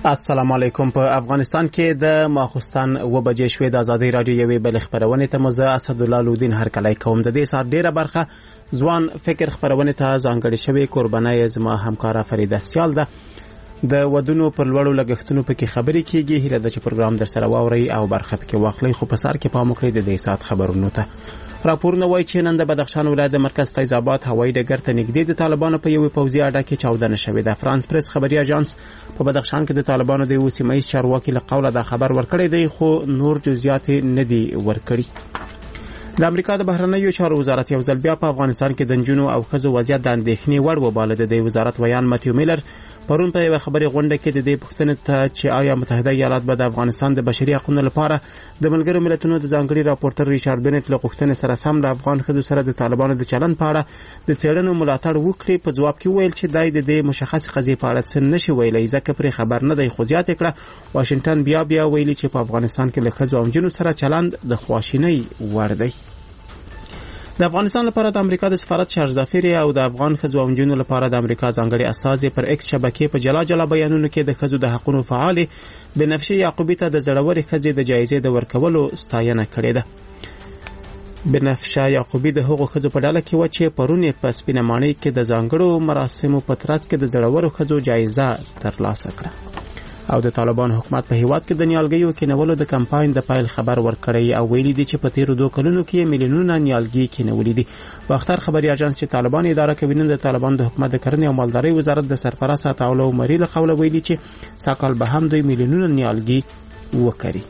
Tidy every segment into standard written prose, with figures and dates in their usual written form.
السلام علیکم. په افغانستان کې د ماخوستن 2 بجې شوې د ازادي رادیو یوې بل خبرونه ته مزه اسدالله لودین هرکلی کوم. د دې سات ډیره برخه ځوان فکر خبرونه ته ځانګړې شوې. قربانای زما همکارا فریده سیال ده. د ودونو پر لوړو لګښتونو پکې خبرې کیږي. هیله ده چې پروګرام در سره واوري او برخه پکې واخلي. خو په سر کې پام وکړئ د دې سات خبرونو ته. راپورونه وایي چې نن د بدخشان ولایت د مرکز فیض آباد هوایي ډګر ته نږدې د طالبانو په یوې پوځي اډه کې چاودنه شوې ده. فرانس پریس خبري اژانس په بدخشان کې د طالبانو د یو سیمایي چارواکي له قوله دا خبر ورکړی دی، خو نور جزئیات نه دي ورکړي. د امریکا د بهرنیو چارو وزارت یو ځل بیا په افغانستان کې د نجونو او ښځو وضعیت د اندېښنې وړ وباله. د وزارت ویان ماتیو میلر پرون په یو خبري غونډه کې د دې پوښتنې ته چې آیا متحده ایالات به د افغانستان د بشري حقوقو لپاره د ملګرو ملتونو د ځانګړي راپورټر ریچارډ بنټ له غوښتنې سره سم د افغان ښځو سره د طالبانو د چلن په اړه د څېړنو ملاتړ وکړي، په جواب کې ویل چې دای د دې مشخص قضیې په اړه څه نشي ویلای ځکه پرې خبر نه دی. خو زیاته کړه واشنگټن بیا ویلي چې په افغانستان کې له ښځو او نجونو سره چلند د خواشینۍ وړ دی. د افغانستان لپاره د امریکا د سفارت شارجدافری او د افغان ښځو او نجونو لپاره د امریکا ځانګړي استازي پر ایکس شبکې په جلا بیانونو کې د ښځو د حقوقو فعال بنفشه یعقوبی ته د زړورې ښځې د جایزې د ورکولو ستاینه کړې ده. بنفشه یعقوبی د هغو ښځو په ډله کې و چې پرون په سپینمانۍ کې د ځانګړو مراسمو په ترڅ کې د زړورو ښځو جایزه ترلاسه کړه. او د طالبان حکومت په هیواد کې د نیالګیو کینولو د کمپاین د پایل خبر ورکړی او ویلي دي چې په تیرو 2 کلونو کې میلیونونه نیالګي کینولې دي. باختر خبري اژانس چې طالبان اداره کوي نن د طالبان د حکومت د کرنې او مالدارۍ وزارت د سرپرست عطاالله عمري له قوله ویلي چې ساکال به هم دوی میلیونونه نیالګي وکړي.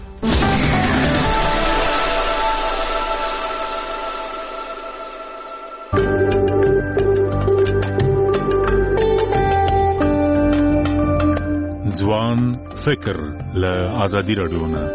ځوان فکر له ازادي رادیو نه.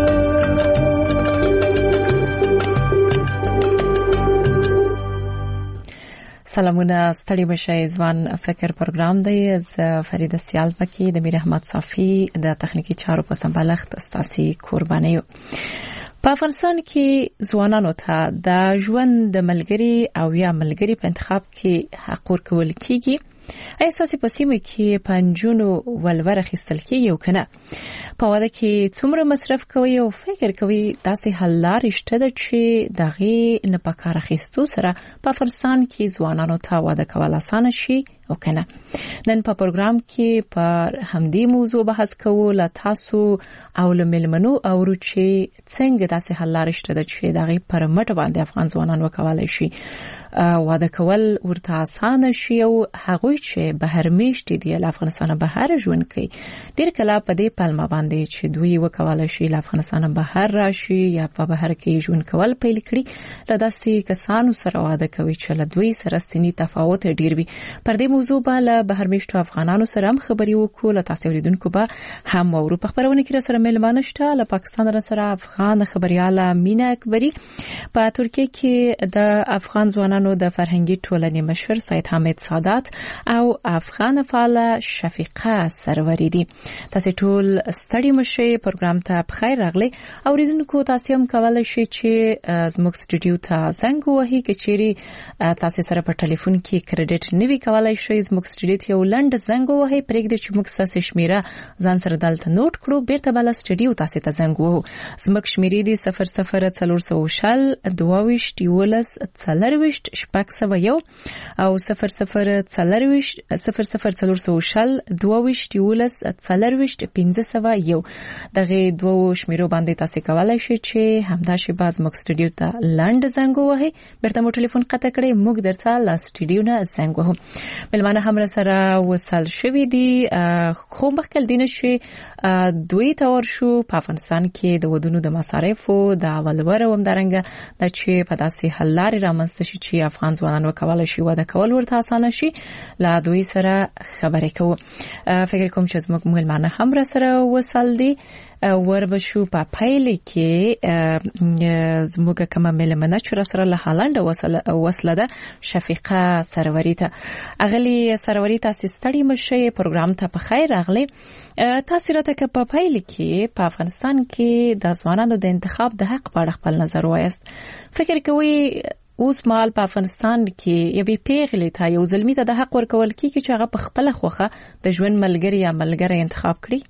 سلامونه، ستړي مشه. ځوان فکر پروګرام دی. ز فریده سیال پکې د میر احمد صافي د تخنیکی چارو په سمبالښت استاسي قرباني. په افغانستان کې ځوانانو ته د ژوند د ملګری او یا ملګری په انتخاب کې حق ورکول کیږي. اساسي په سیمه کې پنځونو ولور اخیستل کیږي او کنه په واده کې څومره مصرف کوي او فکر کوي داسې حل لارې شته چې دغه نه په کار اخیستو سره په افغانستان کې ځوانانو ته واده کول اسانه شي او کنه. نن په پروګرام کې پر همدې موضوع بحث کوو. له تاسو او له ملمنو اورو چې څنګه داسې حل لارې شته چې دغه پر مټ باندې افغان ځوانان وکولای شي واده کول ورته اسانه شي او هغه چې بهر میشت دي له افغانستان بهر ژوند کوي ډیر کله په دې پلمه باندې چې دوی وکولای شي له افغانستان بهر راشي یا په بهر کې ژوند کول پیل کړي. له داسې کسانو سره واده کوي چې له دوی سره سنی تفاوت ډیر وي. پر دې موضوع به بهر میشتو افغانانو سره هم خبري وکړو. له تاسو اوریدونکو به هم اورو. په خبرونه کې سره ملمانه شته. له پاکستان سره افغان خبرياله مینا اکبری، په ترکیه کې د افغان ځوانانو د فرهنګي ټولنې مشر سید حامد سادات او افغان فعال شفیقه سروری دي. تاسو ټول ستړي مشه. پروګرام ته بخیر راغلي. اوریدونکو تاسو هم کولای شئ چې زموږ سټوډیو ته زنګ ووهئ. کچېری تاسو سره په ټلیفون کې کریډټ نوي کولای شئ زموږ سټوډیو ته یو لنډ زنګ ووهئ. پرېږدئ چې موږ تاسو شمیره ځان سره دلته نوٹ کړو. بیرته بل سټوډیو تاسو ته زنګ ووهو. زموږ شمیرې دي 0040 22 11 40 شپږ1 او 0040 22 دغه دوه شمیرو باندې تاسو کولای شئ چې همدا شی باز موږ سټوډیو ته لاند زنګ ووهئ. بیرته مو ټلیفون قطع کړئ. موږ درته لا سټوډیو نه زنګ ووهو. ملمانه هم سره وصل شوي دي. خو مخکې دینه شي دوی تور شو په افغانستان کې د ودونو د مصارفو د اولور و همدارنګه د چې په داسې حل لارې رامنځته شي چې افغان ځوانان وکولای شي واده کول ورته اسانه شي. لا دوی سره خبرې کوو. فکر کوم چې زموږ ملمانه هم سره وصل دي. وربشو په پایله کې زموږ کومه ملمنه چې سره له هالند وصله ده شفیقه سروری ته. اغلی سروری تاسو ستړي مشه. پروګرام ته په خیر راغلي. تاسو راته په پایله کې په افغانستان کې د ځوانانو د انتخاب د حق په اړه خپل نظر وایست. فکر کوئ اوس مال په افغانستان کې یوې پیغلې ته یو ظلمي ته د حق ورکول کیږي چې هغه په خپل خوخه د ژوند ملګری یا ملګری انتخاب کړي.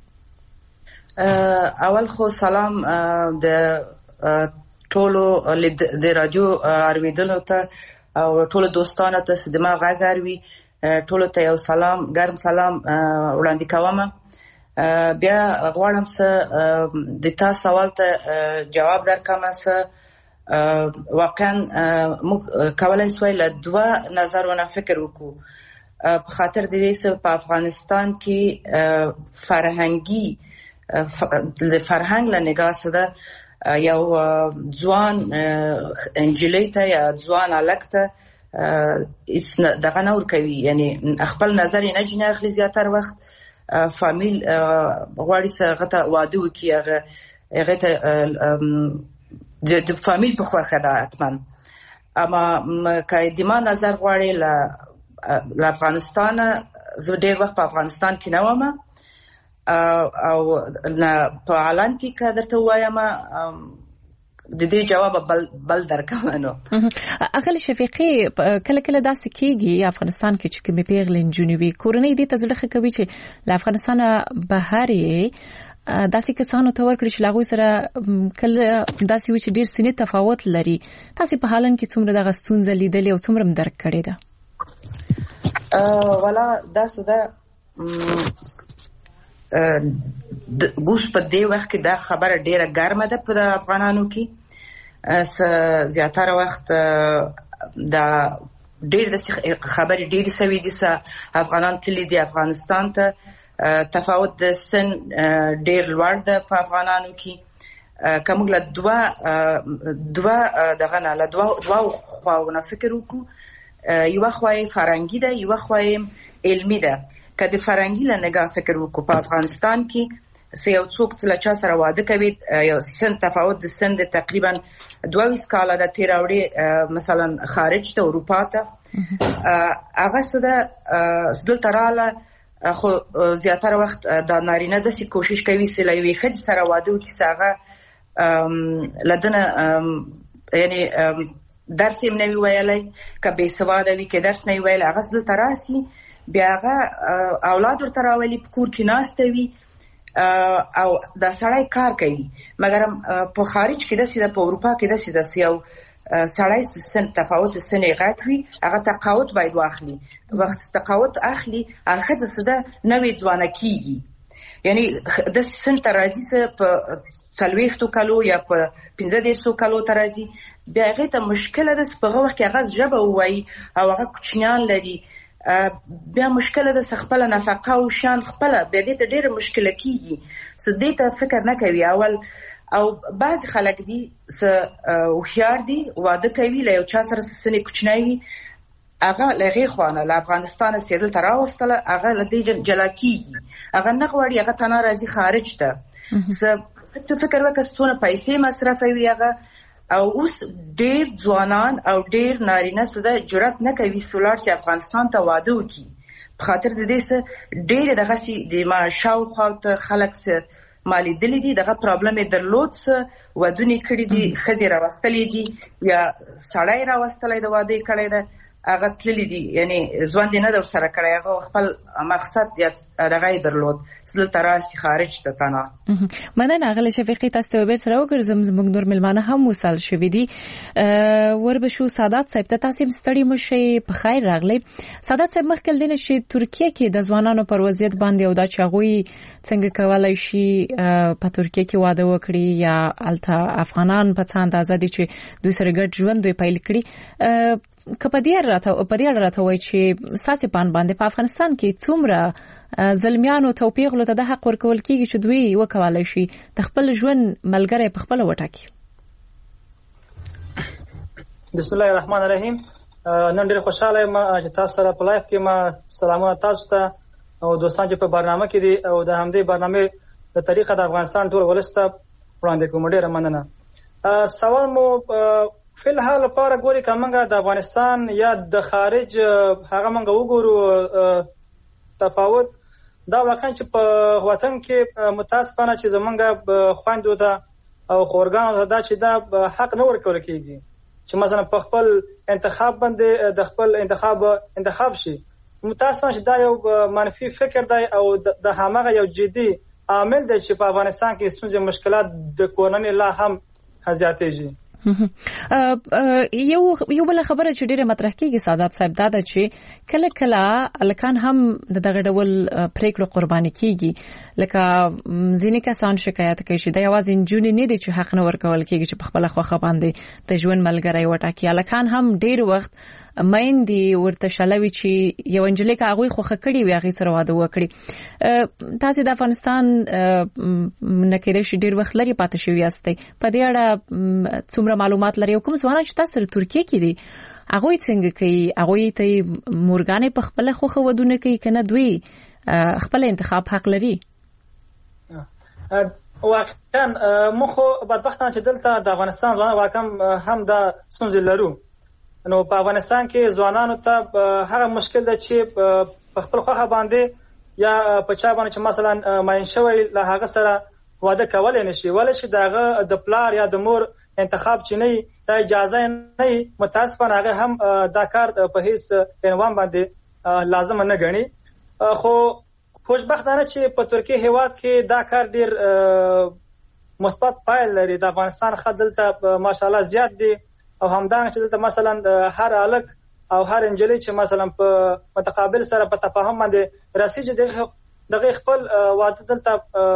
اول خو سلام د ټولو د رادیو اوریدونکو ته او ټولو دوستانو ته چې دماغ غاګروي ټولو ته یو سلام ګرم سلام وړاندې کوم. بیا غواړم چې د تاسو سوال ته جواب درکړم. چې واقعا موږ کولای شو له دوه نظرونو فکر وکړو په خاطر د دې چې په افغانستان کې فرهنګي د فرهنګ له نگاه سره یو ځوان انجلۍ ته یا ځوان هلک ته دغه نور کوي، یعنی خپل نظر یې نه جنه اخلي. زیاتره وخت فامیل غواړي چې هغه ته واده وکړي، هغه ته د فامیل په خوښه ده حتما. اما که د ما نظر غواړي له افغانستانه، زه ډېر وخت په افغانستان کې نه وم او په اعلان کې که درته ووایم د دې جواب بل درکوم. نو اغلی شفیقي کله کله داسې کېږي افغانستان کې چې کومې پیغلې نجونې وي کورنۍ دې ته زړه ښه کوي چې له افغانستانه بهر یې داسې کسانو ته ورکړي چې له هغوی سره کله داسې وي چې ډېر سنې تفاوت لري. تاسې په حالن کې څومره دغه ستونزه لیدلې او څومره م درک کړې ده؟ والا داسې ده اوس په دې وخت کې دا خبره ډیره ګرمه ده په افغانانو کې. زیاتره وخت دا ډېر د خبرې ډېرې سوي دي چې افغانان تللي دي افغانستان ته. تفاوت د سن ډېر لوړ ده په افغانانو کې. که موږ له دوه خواونه فکر وکړو، یوه خوا یې فرهنګي ده، یوه خوا یې علمي ده. که د فرهنګي له نگاه فکر وکړو په افغانستان کې چې یو څوک له چا سره واده کوي، یو سن تفاوت د سن د تقریبا 22 کاله ده تیر وړي مثلا خارج ته اروپا ته، هغه څه ده دلته رااله. خو زیاتره وخت دا نارینه داسې کوشش کوي چې له یوې ښځې سره واده وکړي چې هغه له ده نه یعنې درس یې نه وي ویلی، که بې سواده وي که درس نه وي ویلی، هغه دلته راسي بیا هغه اولاد ورته راولي، په کور کې ناسته وي او دا سړی کار کوي. مګر په خارج کې داسې ده، په اروپا کې داسې ده چې یو سړی سن تفاوت سن یې غټ وي، هغه تقاعد باید واخلي. وخت تقاعد اخلي هغه ښځه څه ده نوې ځوانه کېږي، یعنی داسې سن ته راځي چې په 40 کالو یا په 15 کالو ته راځي. بیا هغې ته مشکله ده چې په هغه وخت کې هغه ژبه ووایي او هغه کوچنیان لري. بیا مشکله ده چې خپله نفقه او شان خپله بیا دې ته ډېره مشکله کېږي چې دې ته فکر نه کوي اول. او بعضې خلک دي چې هوښیار دي، واده کوي له یو چا سره چې سن یې کوچنی وي، هغه له هغې خوا نه له افغانستانه چې دلته راوستله، هغه له دې جلا کېږي. هغه نه غواړي هغه تنها راځي خارج ته. ته فکر وکړه څونه پیسې مصرفوي هغه. او اوس ډېر ځوانان او ډېر نارینه څه ده جرأت نه کوي چې ولاړ شي افغانستان ته واده وکړي، په خاطر د دې څه ډېرې دغسې د ما شاوخوا ته خلک څه ما لیدلي دي، دغه پرابلم یې درلود، څه ودونه یې کړي دي، ښځې راوستلې دي یا سړی راوستلی د واده یې کړی ده، هغه تللی دي، یعنی ژوند یې نه ده ورسره کړی، هغه خپل مقصد یا دغه یې درلود چې دلته راسي خارج ته تنها. مننه اغلی شفیقي، تاسو ته بیرته راوګرځم. زموږ نور مېلمانه هم وصل شوي دي. وربشو سعادت صاحب ته تاسې هم ستړي مه شئ، په خیر راغلی. سعادت صاحب مخکې له دې نه چې ترکیه کې د ځوانانو پر وضعیت باندې او دا چې هغوی څنګه کولی شي په ترکیه کې واده وکړي یا هلته افغانان په څه اندازه دي چې دوی سره ګډ ژوند دوی پیل کړي، که په دې اړه راته وایي چې ستاسې پان باندې په افغانستان کې څومره زلمیانو ته او پیغلو ته د حق ورکول کېږي چې دوی وکولی شي د خپل ژوند ملګری په خپله وټاکي؟ بسم الله الرحمن الرحیم. نن ډېر خوشحاله یم چې تاسو سره په لایف کې ما سلامونه تاسو ته او دوستان چې په برنامه کې دي او د همدې برنامې په طریقه د افغانستان ټول ولس ته وړاندې کوم. ډېره مننه. سوال مو فی الحال لپاره ګوري که موږ د افغانستان یا د خارج هغه موږ وګورو تفاوت دا واقعا چې په وطن کې متاسفانه چې زمونږ خویندو ته او خورګانو ته دا چې دا حق نه ورکول کېږي چې مثلا په خپل انتخاب باندې د خپل انتخاب شي. متاسفانه چې دا یو منفي فکر دی او د همغه یو جدي عامل دی چې په افغانستان کې ستونزې مشکلات د کورنۍ لا هم زیاتېږي. یو بل خبره چې ډیره مطرح کیږي سعادت صاحب دا ده چې کله کله الکان هم دغه ډول پریکړو قرباني کیږي لکه ځینې کسان شکایت کوي چې دا یوازې انجونی نه دي چې حق نه ورکول کیږي چې په خپل خوخه باندې د ژوند ملګری وټاکي. الکان هم ډیر وخت مېندې ورته شلوي چې یو انجلۍ هغه خوخه کړي وي هغه سره واده وکړي. تاسو د افغانستان نکره شي ډیر وخت لري پاتې شوی یاستئ په دې اړه څومره معلومات لري او کوم ځوانان چې تاسو سره ترکیه کې دي هغه څنګه کوي هغه ته مورګانې په خپل خوخه ودونه کوي کنه دوی خپل انتخاب حق لري؟ واقعا مخه بدبختانه چې دلته د افغانستان ځوانان واقعا هم دا ستونزې لرو. نو په افغانستان کې ځوانانو ته هغه مشکل ده چې په خپل خوخه باندې یا په چا باندې چې مثلا ماین شوی له هغه سره واده کولای نشي ولې چې دغه د پلار یا د مور انتخاب چې نه دا اجازه نه متاسفانه هغه هم دا کار په هیڅ عنوان باندې لازم نه غني. خو خوشبختانه چې په ترکیه هیواد کې دا کار ډیر مثبت پایله لري. د افغانستان خدل ته ماشاءالله زیات دي او همدارنګه چې دلته مثلا هر الک او هر انجلۍ چې مثلا په متقابل سره په تفاهم باندې راسي دغه خپل واده دلته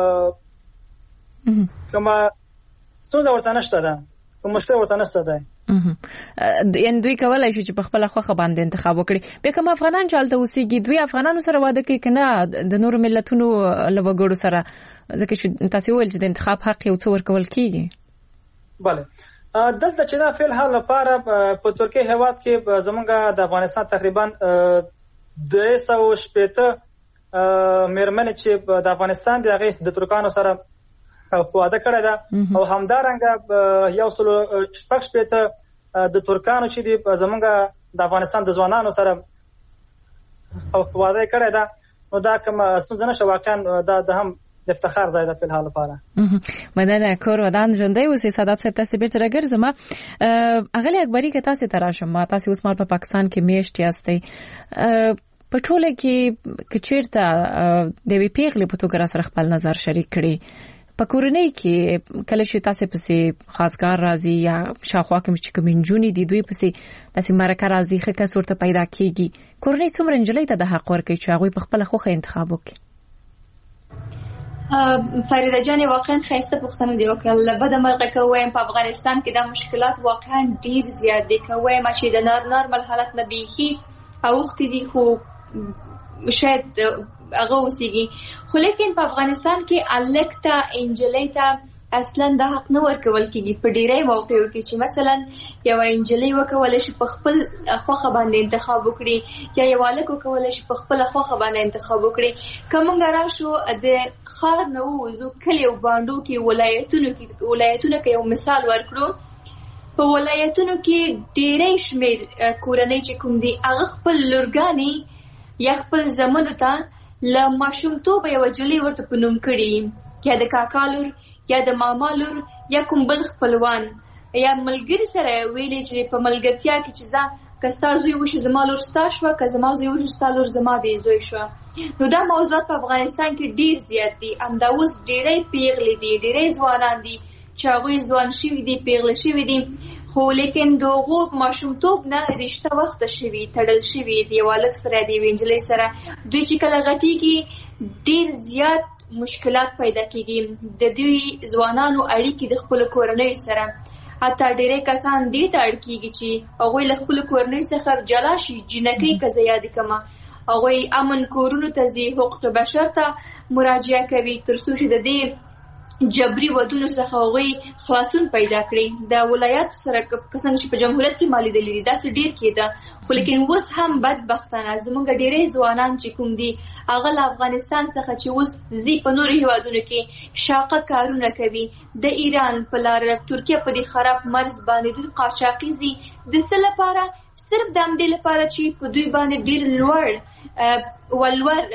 کما ستونزه ورته نشته ده کوم مشکل ورته نشته ده. ان دوی کولای شي چې په خپل خوخه باندې انتخاب وکړي. به کوم افغانان چې حالت اوسېږي دوی افغانانو سره واده کوي کنه د نور ملتونو له وګړو سره ځکه چې تاسو ویل چې د انتخاب حق یو څو ورکول کیږي. bale دلته چې دا فعل حال لپاره په ترکیه هیواد کې زمونږ د افغانستان تقریبا 280 مېرمنې چې د افغانستان د هغه د ترکانو سره واده کړی ده او همدارنګه یو سل شپږ د ترکانو چې د زمونږ د افغانستان د ځوانانو سره واده کړی ده. نو دا کوم ستونزه نشه واقعا دا هم د افتخار ځای ده په حال لپاره. مننه کور ودان ژوندۍ اوسې سعادت صاحب تاسو بیرته راګرځم. اغلی اکبری که تاسو تراشم تاسو اوس مال په پاکستان کې میشت یاستئ په ټوله کې چیرته د وی پیغلې په توګه سره خپل نظر شریک کړي په کورنۍ کې کله چې تاسو پسې خاصګار راځي یا شاوخوا کې چې کومنجونی دي دوی پسې تاسو مرکه راځي خکه صورت پیدا کیږي کورنۍ څومره انجلۍ ته د حق ورکړي چې هغه په خپل خوخه انتخاب وکړي. فریده جان واقعا خیسته پوښتنه دی وکړه. لبد مرغه کوم په افغانستان کې د مشکلات واقعا ډیر زیات دي کوم چې د نارمل حالت نه بیخي او وخت دي خو شاید هغه اوسېږي خو لیکن په افغانستان کې الکتا انجلیتا اصلا د حق نه ورکول کېږي په ډیری موقعو کې چې مثلا یو انجلی وکول شي په خپل خوخه باندې انتخاب وکړي یا یو الک وکول شي په خپل خوخه باندې انتخاب وکړي. کومه راشو د خار نو وزو کلی او باندو کې ولایتونو کې یو مثال ورکړو په ولایتونو کې ډیری شمیر کورنۍ چې کوم دي هغه خپل لورګانی یا خپل زمونو ته له ماشومتوب یو جلی ورته پنوم کړي یا د کاکا لور یا د ماما لور یا کوم بل خپلوان یا ملګری سره ویلې چې په ملګرتیا کې چې ځا کستا زوی وشي زما لور ستا شو که زما زوی وشي ستا لور زما دی زوی شو. نو دا موضوعات په افغانستان کې ډیر زیات دي. همدا اوس ډیری پیغلې دي ډیری ځوانان دي چې هغوی ځوان شوي دي پیغله شوي دي خو لیکن دغو ماشومتوب نه رشته وخته شوي تړل شوي د یو هلک سره د یوې نجلۍ سره دوی چې کله غټېږي ډیر زیات مشکلات پیدا کیږي. د دوی ځوانانو اړیکې د خپل کورنۍ سره حتی ډېری کسان دې ته اړ کیږي چې هغوی له خپل کورنۍ څخه جلا شي جنکۍ که زه یاد کړم هغوی امن کورونو ته ځي حقوق بشر ته مراجعه کوي تر څو چې د دې جبري ودونو څخه هغوی خلاصون پیدا کړي. د ولایاتو سره کسان چې په جمهوریت کې مالي دلی دي داسې ډیر کېده خو لیکن اوس هم بدبختانه زمونږ ډیری ځوانان چې کوم دي هغه له افغانستان څخه چې اوس ځي په نورو هیوادونو کې شاقه کارونه کوي د ایران په لاره ترکیه په دې خراب مرز باندې دوی قاچاقي ځي د څه لپاره صرف د همدې لپاره چې په دوی باندې ډیر لوړ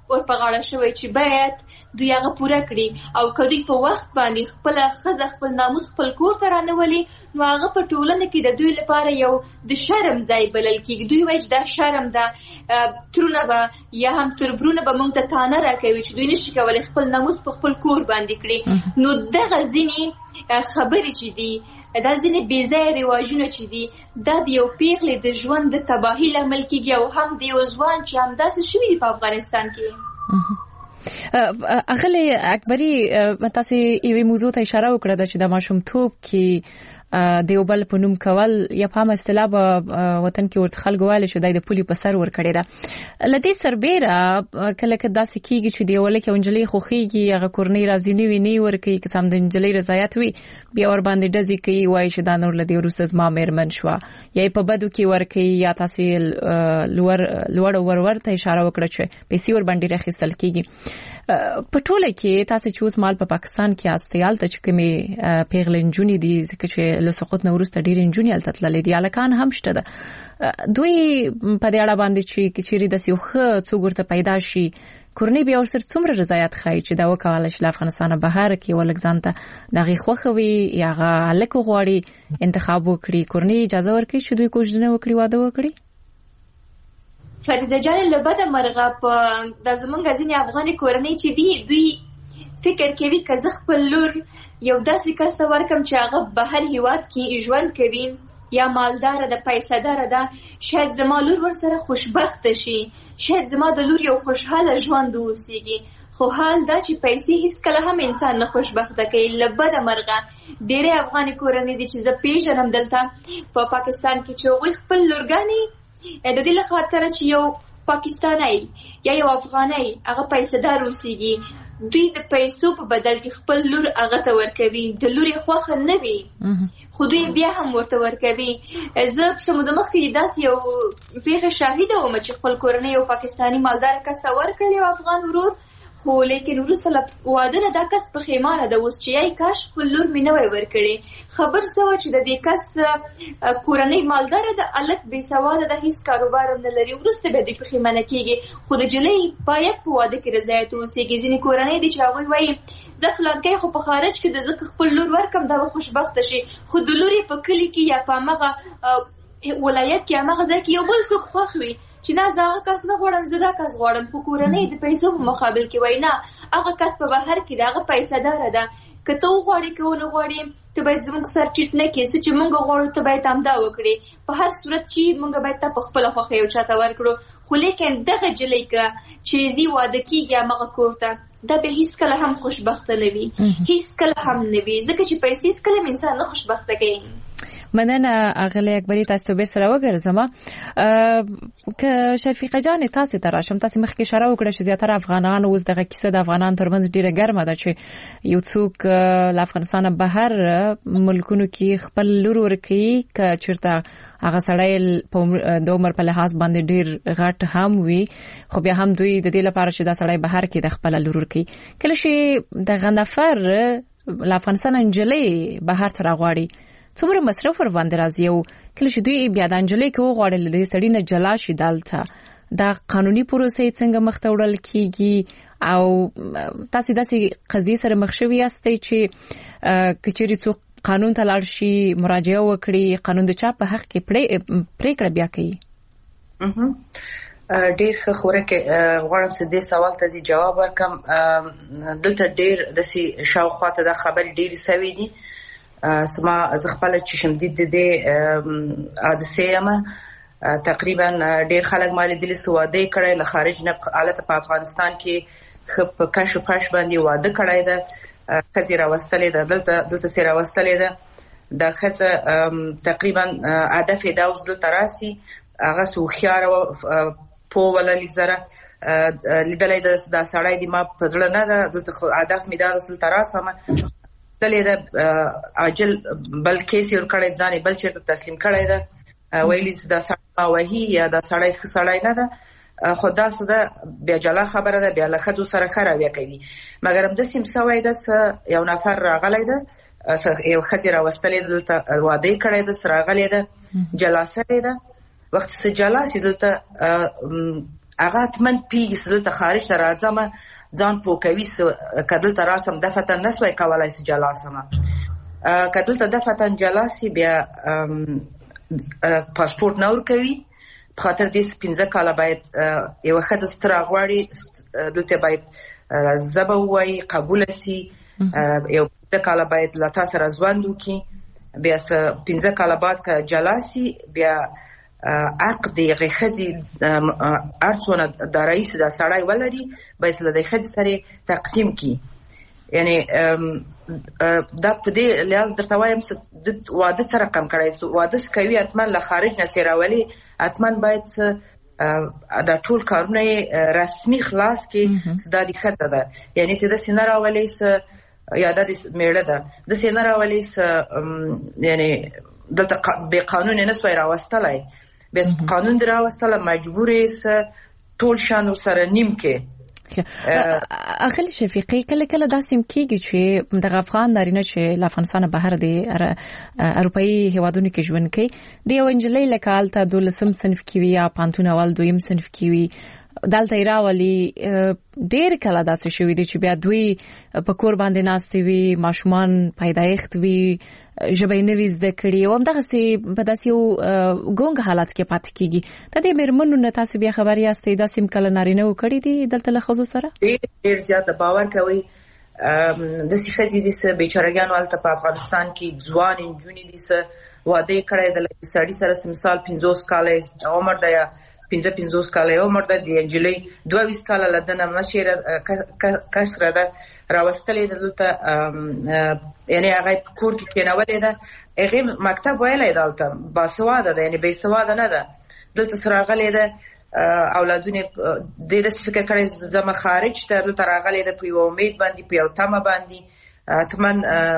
ور په غاړه شوی چې باید دوی هغه پوره کړي او که دوی په وخت باندې خپل ښځه خپل ناموس خپل کور ته رانولي نو هغه په ټولنه کې د دوی لپاره یو د شرم ځای بلل کېږي. دوی وایي چې دا شرم ده، ترونه به یا هم تربرونه به موږ ته تانه راکوي چې دوی نشي کولی خپل ناموس په خپل کور باندې کړي. نو دغه ځینې خبرې چې دي، دا ځینې بې ځایه رواجونه چې دي، دا د یو پیغلې د ژوند د تباهي لامل کېږي او هم د یو ځوان چې همداسې شوي دي په افغانستان کې. اغلی اکبري تاسو یوې موضوع ته اشاره وکړه چې د ماشومتوب کې د یو بل په نوم کول یا په هم اصطلاح وطن کې ورته خلک وایي چې د پولي په سر ور کړی ده. لدې سربېره کله که داسې کېږي چې د یو لکه انجلۍ خوخېږي هغه کورنۍ راځي نه وي نه ورکوي که سم د انجلۍ رضایت وي بیا ور باندې ډزې کوي وایي چې دا نور له دې وروسته زما مېرمن شوه یا په بدو کې ورکوي یا تاسې لوړ ورور ته اشاره وکړه چې پیسې ور باندې راخیستل کېږي. په ټوله کې تاسو چې اوس مال په پاکستان کې استیال ته چې کومې پیغلې نجونې دي ځکه چې له سقوط نه وروسته ډېرې نجونې هلته تللې دي، هلکان هم شته ده. دوی په دې اړه باندې چې چیرې داسې یو ښه څوک ورته پیدا شي کورنۍ بیا ورسره څومره رضایت ښایي چې دا وکولی شي له افغانستانه بهر کې ولږ ځان ته د هغې خوښه وي یا هغه هلک وغواړي انتخاب وکړي، کورنۍ اجازه ورکوي چې دوی کوژدنه وکړي، واده وکړي؟ فریده جان له بده مرغه په د زمونږ ځینې افغاني کورنۍ چې دي دوی فکر کوي که زه خپل لور یو داسې کس ته ورکم چې هغه بهر هیواد کې ژوند کوي یا مالداره ده، پیسه داره ده، شاید زما لور ورسره خوشبخته شي، شاید زما د لور یو خوشحاله ژوند واوسیږي. خو حال دا چې پیسې هیڅکله هم انسان نه خوشبخته کوي. له بده مرغه ډېرې افغاني کورنۍ دي چې زه پیژنم دلته په پاکستان کې چې هغوی خپل لورګانې د دې له خاطره چې یو پاکستانی یا یو افغانی هغه پیسه دار اوسیږي دوی د پیسو په بدل کې خپل لور هغه ته ورکوي، د لور یې خوښه نه وي خو دوی بیا هم ورته ورکوي. زه په سمو د مخکې داسې یو پېښه شاهده وم چې خپل کورنۍ یو پاکستاني مالداره کس ته ورکړل یو افغان ورور، خو لیکن وروسته له واده نه دا کس پښیمانه ده اوس چې یای کاش خپل لور مې نه وای ورکړې. خبر څه وه چې د دې کس کورنۍ مالداره ده، هلک بېسواده ده، هېڅ کاروبار هم نه لري، وروسته بیا دوی پښیمانه کېږي. خو د نجلۍ باید په واده کې رضایت واوسېږي. ځینې کورنۍ دي چې هغوی وایي زه فلانکی خو په خارج کې د زه خپل لور ورکم دا به خوشبخته شي، خو د لور یې په کلي کې یا په همغه ولایت کې همغه ځای کې یو بل څوک خوښ وي چې نه زه هغه کس نه غواړم، زه دا کس غواړم. خو کورنۍ د پیسو په مقابل کې وایي نه هغه کس په بهر کې د هغه پیسه داره ده، که ته وغواړې که ونه غواړې ته باید زموږ سر ټیټ نه کړې، څه چې موږ غواړو ته باید همدا وکړې. په هر صورت چې موږ باید ته په خپله خوښه یو چا ته ورکړو. خو لیکن دغه نجلۍ که چې ځي واده کېږي همغه کور ته دا به هېڅکله هم خوشبخته نه وي، هېڅکله هم نه وي، ځکه چې پیسې هېڅکله هم انسان نه خوشبخته کوي. مننه اغلی اکبري، تاسو ته بېر سره وګرځم. که شفیقه جان تاسو ته راشم، تاسو مخکې اشاره وکړه چې زیاتره افغانان اوس دغه کیسه د افغانانو ترمنځ ډیره ګرمه ده چې یو څوک له افغانستانه بهر ملکونو کې خپل لور ورکوي، که چېرته هغه سړی د عمر په لحاظ باندې ډیر غټ هم وي، خو بیا هم دوی د دې لپاره چې دا سړی بهر کې د خپل لور ورکوي. کله چې دغه نفر له افغانستان نجلۍ بهر ته راغواړي څومره مصرف ور باندې راځي، او کله چې دوی بیا د نجلۍ کې وغواړي له دې سړي نه جلا شي دلته دا قانوني پروسې څنګه مخ ته وړل کېږي، او تاسو داسې قضیې سره مخ شوي یاستئ چې که چېرې څوک قانون ته لاړ شي مراجعه وکړي، قانون د چا په حق کې پرېکړه بیا کوي؟ ډیر ښه خورکه غواړم چې دې سوال ته د جواب ورکم. دلته ډیر داسې شاوخوا ته د خبرې ډېرې سوي دي. سما زه خپله چې شم د حادثې یم تقریبا ډیر خلک ما لیدلي چې واده یې کړی له خارج نه هلته په افغانستان کې ښه په کش و پش باندې واده کړی ده، ښځې راوستلې ده، دلته سې راوستلې ده. دا ښځه تقریبا هدف یې دا اوس دلته راسي، هغه څه هوښیاره وه پوه وله لیک زره لیدلی دا سړی د ما په زړه نه ده، دلته هدف مې دا ده دلته راسمه تلې ده عاجل بل کیس یې ورکړی ځان یې بل چېرته تسلیم کړی ده، ویلي چې دا سړی ما وهي یا دا سړی ښه سړی نه ده، خو دا څه ده بیا جلا خبره ده، بیا له ښځو سره ښه رویه کوي. مګر همداسې هم سوی ده څه یو نفر راغلی ده، یو ښځې راوستلې ده دلته واده یې کړی ده، راغلی ده جلا سوې ده. وخت چې جلا سي دلته هغه تمن پیږي دلته خارج ته راځم ځان پوکوي کدلته راسم دفتن نسوي کولای سي جلاسم کدلته دفتن جلاسی بیا پاسپورت نور کوي په خاطر دې 15 کاله باید یو ښځه ستره غواړي دلته باید زبه وای قبول سي یو 15 کاله باید لا تاسو سره ژوند وکړي بیا 15 کاله بعد که جلاسی بیا عقد یې ښځې ارڅونه د رئیس د سړی ولري باید له دې ښځې سره تقسیم کړي یعنی دا په دې لحاظ درته وایم واده څه رقم کړی واده کوي اتمن له خارج نه سیراولي اتمن باید دا ټول کارونه رسمي خلاص کړي دا د ښځه ده یعنی ته داسې نه راولي یا دا د میړه ده داسې نه راولي یعنی دلته بې قانون نه سوی راوستلی بیا قانون دې راوستله مجبور یې ټول شان ورسره نیم کې اخلي شفیقي کله کله داسې کېږي چې د افغان نارینه چې له افغانستانه بهر دی اروپایي هیوادونو کې ژوند کوي د یو انجلۍ لکه هلته 12 صنف کې وي یا پانتون اول 2 صنف کې وي دلته یې راولي ډېر کله داسې شوي دي چې بیا دوی په کور باندې ناستې وي ماشومان پیدایښت وي ژبه یې نوي زده کړي او همدغسې په داسې یو ګونګ حالت کې پاتې کېږي د دې مېرمنو نه تاسو بیا خبر یاستئ داسې کله نارینه کړي دي دلته له ښځو سره ډېر زیات باور کوي داسې ښځې دي چې بیچارهګانو هلته په افغانستان کې ځوان نجونې دي چې واده یې کړی د سړي سره مثال 50 کاله عمر دی یا 55 کاله عمر ده د انجلۍ 22 کاله لدنه مشره کشره ده راوستلې دلته یعنی هغه کور کې کېنولې ده هغه مکتب ویلې دلته باسواده ده یعنی بې سواده نه ده دلته سره غلې ده اولادونه د دې فکر کړي زما خارج ته دلته راغلې ده په یو امید باندې په یو تمه باندې اتمن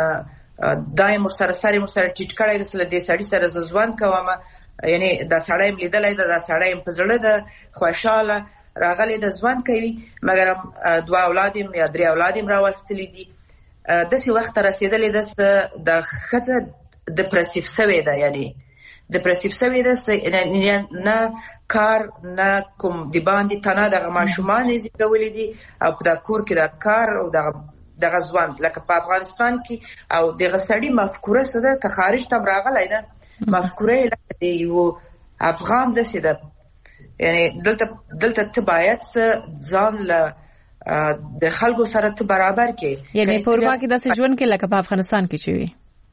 دایم سره ټیټ کړي د سړي سره ځوان کومه یعنی دا سړی لیدلای دا سړی په زړه د خوشاله راغلی د ځوان کوي مګر 2 اولاد یا 3 اولاد راوستلې دي داسې وخت رسیدلې د ښځه ډیپریسیو شوې ده یعنی ډیپریسیو شوې ده نه کار نه کوم دی باندې تنه د ماشومان یې زیږولې دي او په کور کې د کار او د ځوان لکه په افغانستان کې او د غسړي مفکوره سره که خارج تم راغلی ده مفکوره لکه یو افغان داسې ده یعنی دلته ته باید ځان له د خلکو سره ته برابر کې یعنی په اروپا کې داسې ژوند کې لکه په افغانستان کې چې وي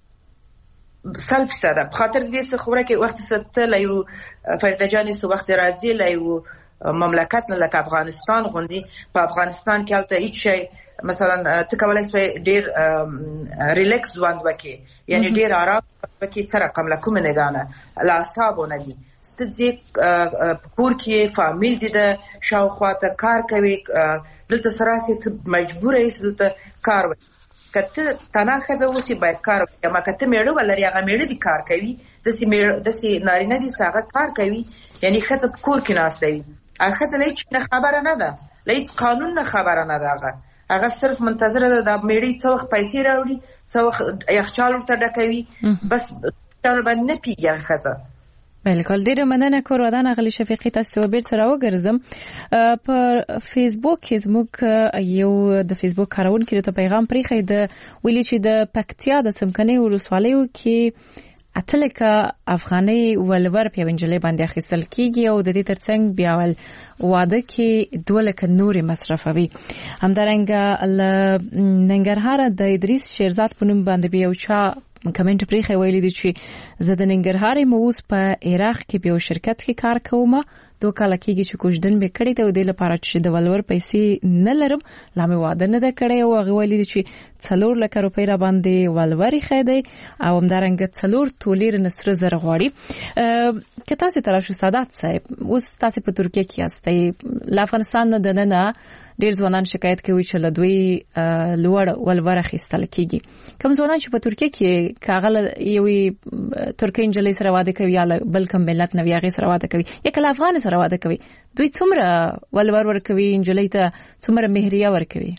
100% په خاطر دې څه خبره کې وخت ست له یو فرده جانې څه وخت راځي له یو مملکت نه لکه افغانستان غوندي په افغانستان کې هلته هیڅ شی مثلا ته کولای شې ډیر ریلیکس ژوند وکړې یعنی ډیر آرام وکړې څه رقم له کومه نگانه لا اصحابونه دي ستځي کور کې فامیل دي د شاوخوا ته کار کوي دلته سره سي مجبور یې دلته کار وکړي کته تنه خزه وسی باید کار وکړي ما کته میړه ولري هغه میړه دي کار کوي دسي نارینه دي ساغه کار کوي یعنی خزه کور کې ناشته وي هغه ځلې چې خبره نه ده لې قانون نه خبره نه ده هغه صرف منتظر ده د میړي څو وخت پیسې راوړي څو وخت یخچال ورته ډکوي بس چل باندې نه پیږي خزه بالکل ډیره مننه کورودان اغلی شفیقی تاسو بیرته راوګرځم په فیسبوک کې زموږ یو د فیسبوک کارونکو ته پیغام پریخي د ویلي چې د پکتیا د سمکني ولسوالیو کې اتلکه افغاني ولور په انجلۍ باندې اخیستل کیږي او د دې ترڅنګ بیا ول واده کې 2 لک نوري مصرفوي همدارنګه ننګرهار د ادریس شیرزاد په نوم باندې بیا چا کمنټ پریخي ویلي دي چې زه د ننګرهار موس په عراق کې په شرکت کې کار کوم 2 کال کېږي چې کوژدن به کړی ته د لپاره چې د ولور پیسې نه لرم لا مې واده نه د کړی او هغه ویلي دي چې 4 لک روپۍ را باندې ولوري خېدی او همدارنګه 4 تولیر نصر زر غواړي که تاسو تراشو سادات صاحب اوس تاسو په ترکیه کې یاستئ افغانستان نه دننه ډیر ځوانان شکایت کوي چې له دوی لوړ ولور اخیستل کیږي کوم ځوانان چې په ترکیه کې کاغله یوې ترکیه انجلۍ سره واده کوي یا بل کوم ملت نه یې سره واده کوي یا کله افغان سره واده کوي دوی څومره ولور ورکوي انجلۍ ته څومره مهریه ورکوي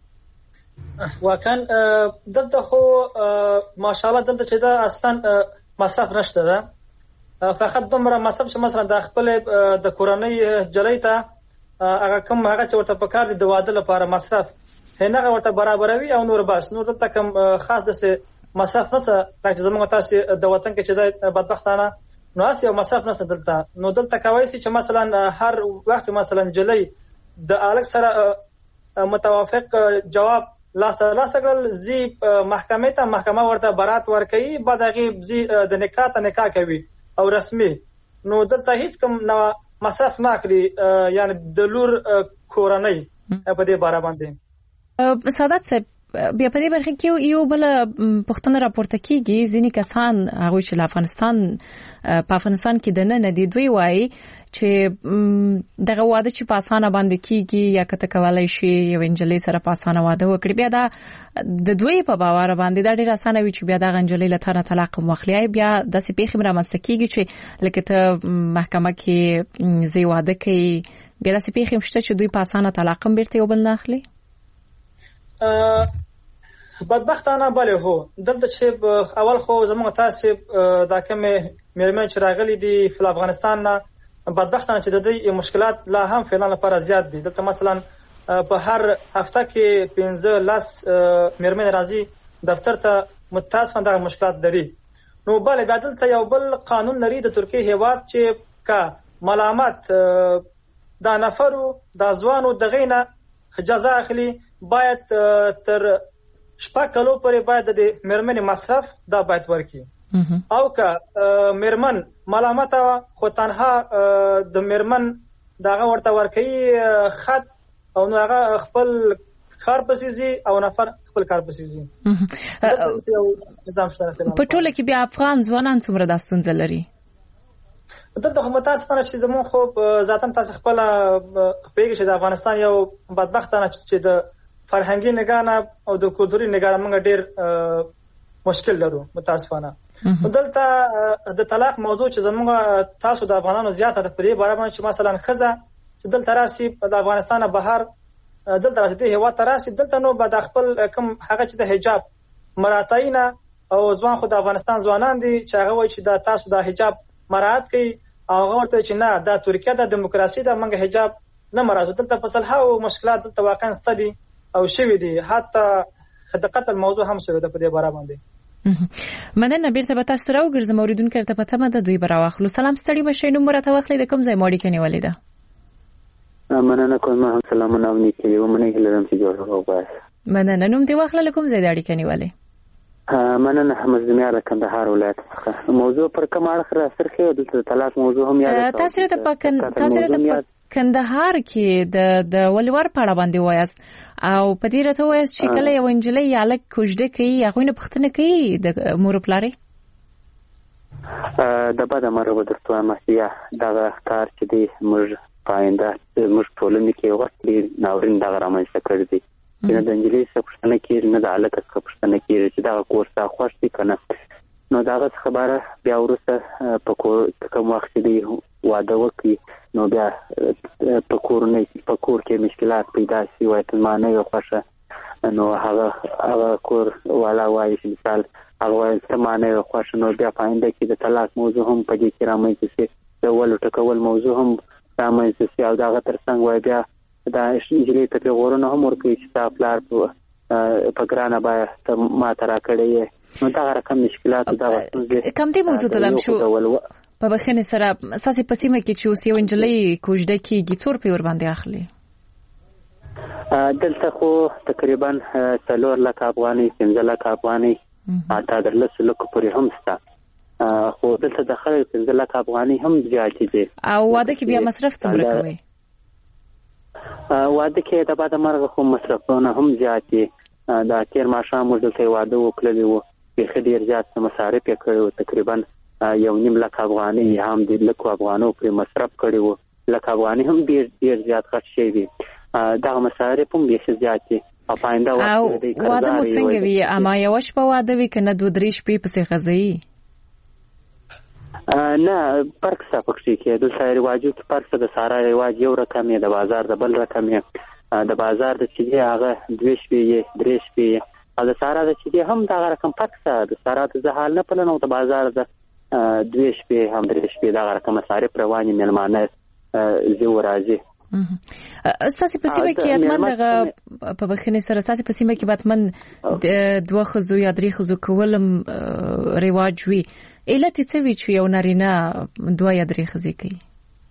واقعا دلته خو ماشاءالله دلته چې دا اصلا مصرف نشته ده فقط دومره مصرف چې مثلا د خپل د کورنۍ جلۍ ته هغه کوم هغه چې ورته پکار دي د واده لپاره مصرف هغه ورته برابروي او نور بس نور دلته کوم خاص د مصرف نه څه چې زموږ تاسو د وطن کې چې د بدبختانه نو اسی او مصرف نه دلته نو دلته کوي چې مثلا هر وخت مثلا جلی د الګ سره متوافق جواب لاسګل زی محکمه ته محکمه ورته برات ورکړي بعد هغه زی د نکاح کوي او رسمي نو دلته هیڅ کوم نو مصرف نه اخلي یعنی د لور کورنۍ په دې باره باندې سعادت صاحب بیا په دې برخه کې یو بل پښتنه راپورته کیږي ځینې کسان هغه چې په افغانستان کې د نه دي دوی وایي چې دغه واده چې په اسانه باندې کیږي یا کته کولای شي یو انجلۍ سره په اسانه واده وکړي بیا دا د دوی په باور باندې دا ډیر اسانه وي چې بیا د انجلۍ له تنه طلاق مخلي بیا د سپېخ مرامسته کیږي چې لکه ته محکمه کې زی واده کوي بیا د سپېخ مشته چې دوی په اسانه طلاق بیرته یو بل نه اخلي بدبختانه بله هو دلته چې اول خو زموږ تاسو دا کومه مېرمن چې راغلي دي په افغانستان نه بدبختانه چې د دې مشکلات لا هم فعلا لپاره زیات دي دلته مثلا په هر هفته کې 15 مېرمن راځي دفتر ته متاسفانه دا مشکلات لري نو بله دا دلته یو بل قانون لري د ترکیه هیواد چې کا ملامت دا نفرو دا ځوانو دغینه جزا اخلي باید تر 6 کلو پورې باید د مېرمنې مصرف دا باید ورکړي او که مېرمن ملامت خو تنها د مېرمن داغه ورته ورکړي خط او نو هغه خپل کار پسیزي او نفر خپل کار پسیزي نظام شته په ټوله کې بیا افغان ځوانان څومره د ستونزې لري دلته هم متاسفانه چې زموږ خو ذاتاً تاسو خپل پیګه چې د افغانستان یو بدبختانه چې د فرهنګي نگاه او د کلتوري نگاه موږ ډیر مشکل لرو متاسفانه دلته د طلاق موضوع چې زموږ تاسو د افغانانو زیاته د پرې باره باندې چې مثلا خزه چې دلته راسي د افغانستان بهر دلته راسي د هوا تراسي دلته نو به د خپل کم هغه چې د حجاب مراتعینا او ځوان خو د افغانستان ځوانان دي چې هغه وایي چې د تاسو د حجاب مراعات کوي او هغه ورته چې نه د ترکیه د دیموکراسي د منګه حجاب نه مراعات دلته په صلح او مشکلات دلته واقعا ستدي او شوی دي حتی د قتل موضوع هم شوی د په دې باره باندې مننه بیرته به تاسو راو ګرځم اوریدونکو ته پته مده دوی براوخلو سلام ستړي مشه نو مرته واخلې د کوم ځای ماړی کني ولیدا مننه کوم هم سلامونه او نیکی یو منه هلم چې جوړ وغواړم مننه نوم دی واخلې کوم ځای داړي کني ولی مننه احمد زمیار د کندهار ولایت څخه موضوع پر کوم اړه را سرخه د طلاق موضوع هم یاد تاسو ته کندهار کې د ولور پاړه باندې وایست او په دې راته وایست چې کله یو انجلۍ یا لک کوجده کوي هغه نه پختنه کوي د مور پلاري د بده مرغه درته مسیا دا کار چې دی موږ پاینده موږ ټولنې کې وخت ناورین دا رامنځته کړی دی چې د انجلۍ څخه پښتنه کې نه د علاقه څخه پښتنه کې چې دا کورس تا خوښ دي کنه نو دا خبره بیا ورسته په کوم وخت دی واده وکړي نو بیا په کور کې مشکلات پیدا شي وای ته معنی یو خوښه نو هغه کور والا وایي چې مثال هغه ته معنی یو خوښه نو بیا پاینده کې د طلاق موضوع هم په دې کې رامنځته شي د ول ټکول موضوع هم رامنځته شي او دا ترڅنګ وای بیا دا انجلۍ ته غوړنه هم ورکوي چې تا پلار په ګرانه باید ما ترا کړی نو دا رقم مشکلات دا کوم دې موضوع ته دم شو په بخښنې سره اساسي پسیمه کې چې اوس یو انجلۍ کوجده کېږي څور په ور باندې اخلي دلته خو تقریبا 4 لک افغاني 15 لک افغاني اته درلس لک پورې هم ستا خو دلته د خلک 15 لک افغاني هم زیات دي او واده کې بیا مصرف څومره کوي واده کې د بعد مرغه خو مصرفونه هم زیات دي دا تیر ماښام موږ دلته واده وکړلی وو په ډیر زیات مصارف یې کړو تقریبا 1.5 لک افغاني هم د لکو افغانو پر مصرف کړی وو لک افغاني هم ډیر زیات خرج شوی دي دا مصارف هم ډیر زیات دي او پاینده وخت دی واده مو څنګه وی اما یو شپه واده وی کنه 2-3 شپې پسې غزي نه فرق څه پکې کې د سایر واجب فرق د سارا رواج یو رقم دی د بازار د بل رقم دی د بازار د چې هغه 2 شپې 3 شپې او د سارا د چې هم دا رقم فرق څه د سارا د حال نه پلنو د بازار د 2 شپې هم 3 شپې دا رقم مصارف رواني ملمانه زو راځي اساسي په سیمه کې اتمن دغه په بخښنې سره اساسي په سیمه کې باتمن دوه خزو یا درې خزو کولم رواج وي علت څه وی چې یو نارینه دوه یا درې خزې کوي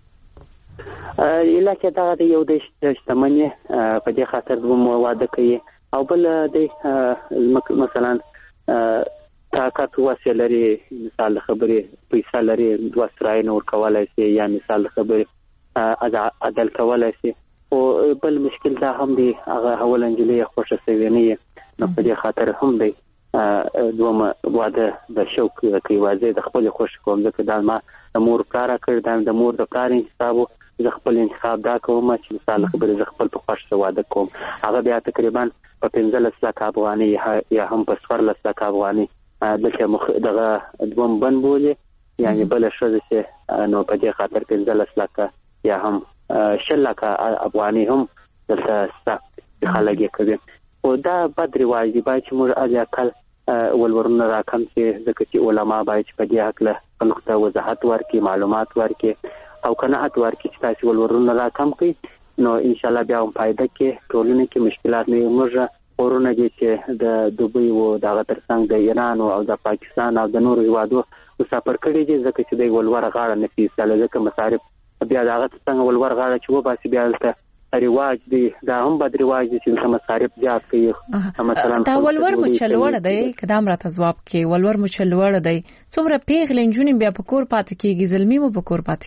علاقه دا د یو د شتمنۍ په دې خاطر دوه واده کوي او بل د مثلا طاقت واسه لري مثال خبري پیسې لري دوه سرای نور کولای شي یا مثال خبري عدل کولای شي او بل مشکل دا هم دی هغه اولنجلي خوشا سوي نه نو په دې خاطر هم دی دوه واده د شوق کوي واځي د خپل خوش کوم ځکه دا ما مور کار کړ د مور د کار حسابو ز خپل انتخاب دا کوم چې مثال خبره ز خپل په خوښ واده کوم هغه بیا تقریبا په 15 لک افغاني یا هم په 14 لک افغاني دغه دغه دوم بن بولې یعنی بل شوه چې نو په دې خاطر 15 لک یا هم 6 لک افغاني هم دلته خلک کوي او دا بد رواج دی چې موږ اځکل ولورونه راکم چې ځکه چې علما باید په دې حق له نقطه وضاحت ورکړي معلومات ورکړي او قناعت ورکړي چې تاسو ولورونه راکم کړئ نو ان شاء الله بیا هم فائدہ کې ټولنه کې مشکلات نه موږ ورونه دي چې د دوبۍ او د ترڅنګ د ایران او د پاکستان او د نورو هیوادو مسافر کړي دي ځکه چې د ولور غاړه نه پیسې ځکه مصارف بیا د ترڅنګ ولور غاړه چې و باسي بیا ته رواج دی دا هم بد رواج دي چې مصارف زیات کوي مثلا دا ولور مچلوړ دی کدام راته جواب کې ولور مچلوړ دی څومره پیغلنجونی بیا په کور پات کېږي ظلمي مو په کور پات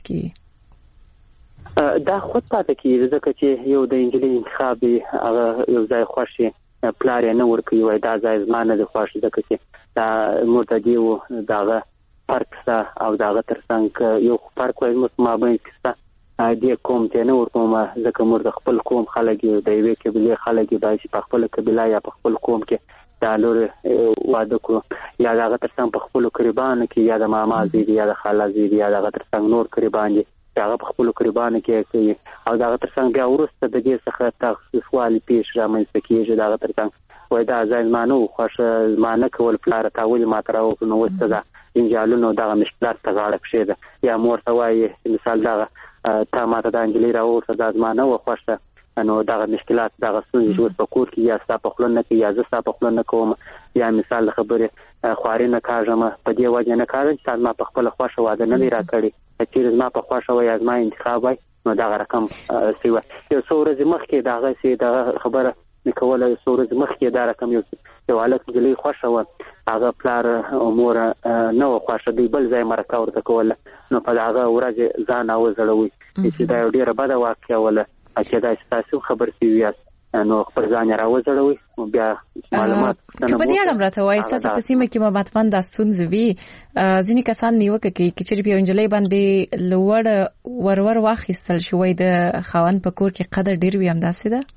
کېږي دا خود پات کېږي ځکه چې یو د انجلۍ انتخاب هغه یو ځای خوشي پلار نه ورکوي وای دا ځای زمانه د خوشي ځکه چې دا مرتدی و داغه فرق او داغه ترڅنګ یو فرق وای متمابین کسته دې کوم ته نه ورکوم ځکه موږ د خپل قوم خلک یو د یوې قبيله خلک باید په خپل قبيله یا په خپل قوم کې دا لور واده کو یا دغه ترڅنګ په خپل قربان کې یا د ماما زیری یا د خاله زیری یا دغه ترڅنګ نور قربان دي هغه په خپل قربان کې کوي او دغه ترڅنګ بیا ورسته د دې څخه تخصیص والی پیش رامنځته کیږي دغه ترڅنګ وای دا ځای مانو خوښ مانه کول پلار تاول ما تراو نو وسته دا انجالونو دغه مشکلات ته غاړه پښې ده یا مور ته وای مثال دغه تا ماته د انجلۍ راوړه د ازمانه و خوښه نو دغه مشکلات دغه څنګه چې په کور کې یا ستاسو خپل نه کې یا زه ستاسو خپل نه کوم یا مثال خبره خواري نه کاږم په دې وجه نه کاږم چې تاسو ما په خپل خوښه واده نه لري راکړي چې ما په خوښه وای ازما انتخاب وای نو دغه رقم سیوه یو څو ورځې مخکې دغه سي دغه خبره نکوله یو څو ورځې مخکې دا رقم یو حالت جلي خوښه و هغه پلار امور نو خوښه دی بل ځای مرکه ورته کوله نو په هغه ورځ ځان او زړوي چې دا ډیره بده واقعه ولا چې دا تاسو خبر سي نو خبر ځان راوځړوي بیا معلومات په دې اړه راته وایي تاسو په سیمه کې مباتمن د ستونزې وی ځینې کسان نیوکه کوي چې په انجلۍ باندې لوړ ورور واخیستل شوی د خوان په کور کې قدر ډیر وي همداسې ده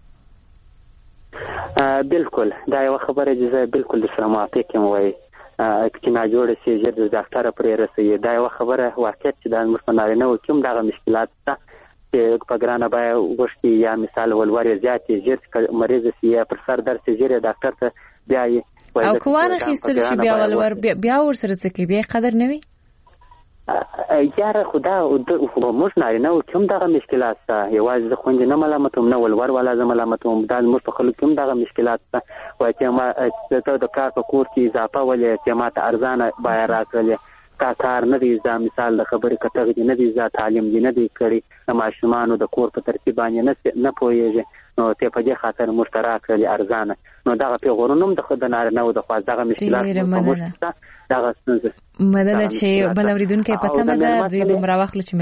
بالکل دا یو خبره چې بالکل د سره موافق یم وای چې ما جوړ شي چې د ډاکټر پرې رسېږي دا یو خبره واقعیت چې د مسلمانانو نه کوم دغه مشکلات چې په ګرانه بای وشتي یا مثال ولوري زیات چې مریض سي پر سر درس چې ډاکټر ته بیا او کوانه خېستل شي بیا ولور بیا ور سره څه کې بیا قدر نه وي یاره خدا موږ نه کوم دغه مشکلات ته یوازې خوند نه ملامتوم نه ولور ولا زه ملامتوم دا موږ په خلک کوم دغه مشکلات ته وای چې ما ته د کار په کور کې اضافه ولې چې ما ته ارزانه بای راکړل کار نه دی ځا مثال د خبرې کتغ دی نه دی ځا تعلیم دی نه دی کړی د ماشومانو د کور په ترتیب باندې نه پوهیږي نو ته په دې خاطر مشترک کړی ارزانه نو دغه پیغورونم د خدای نه نه د خواز دغه مشکلات دغه څنګه مدد چې بلوریدونکو پته مده دوی دومره وخت چې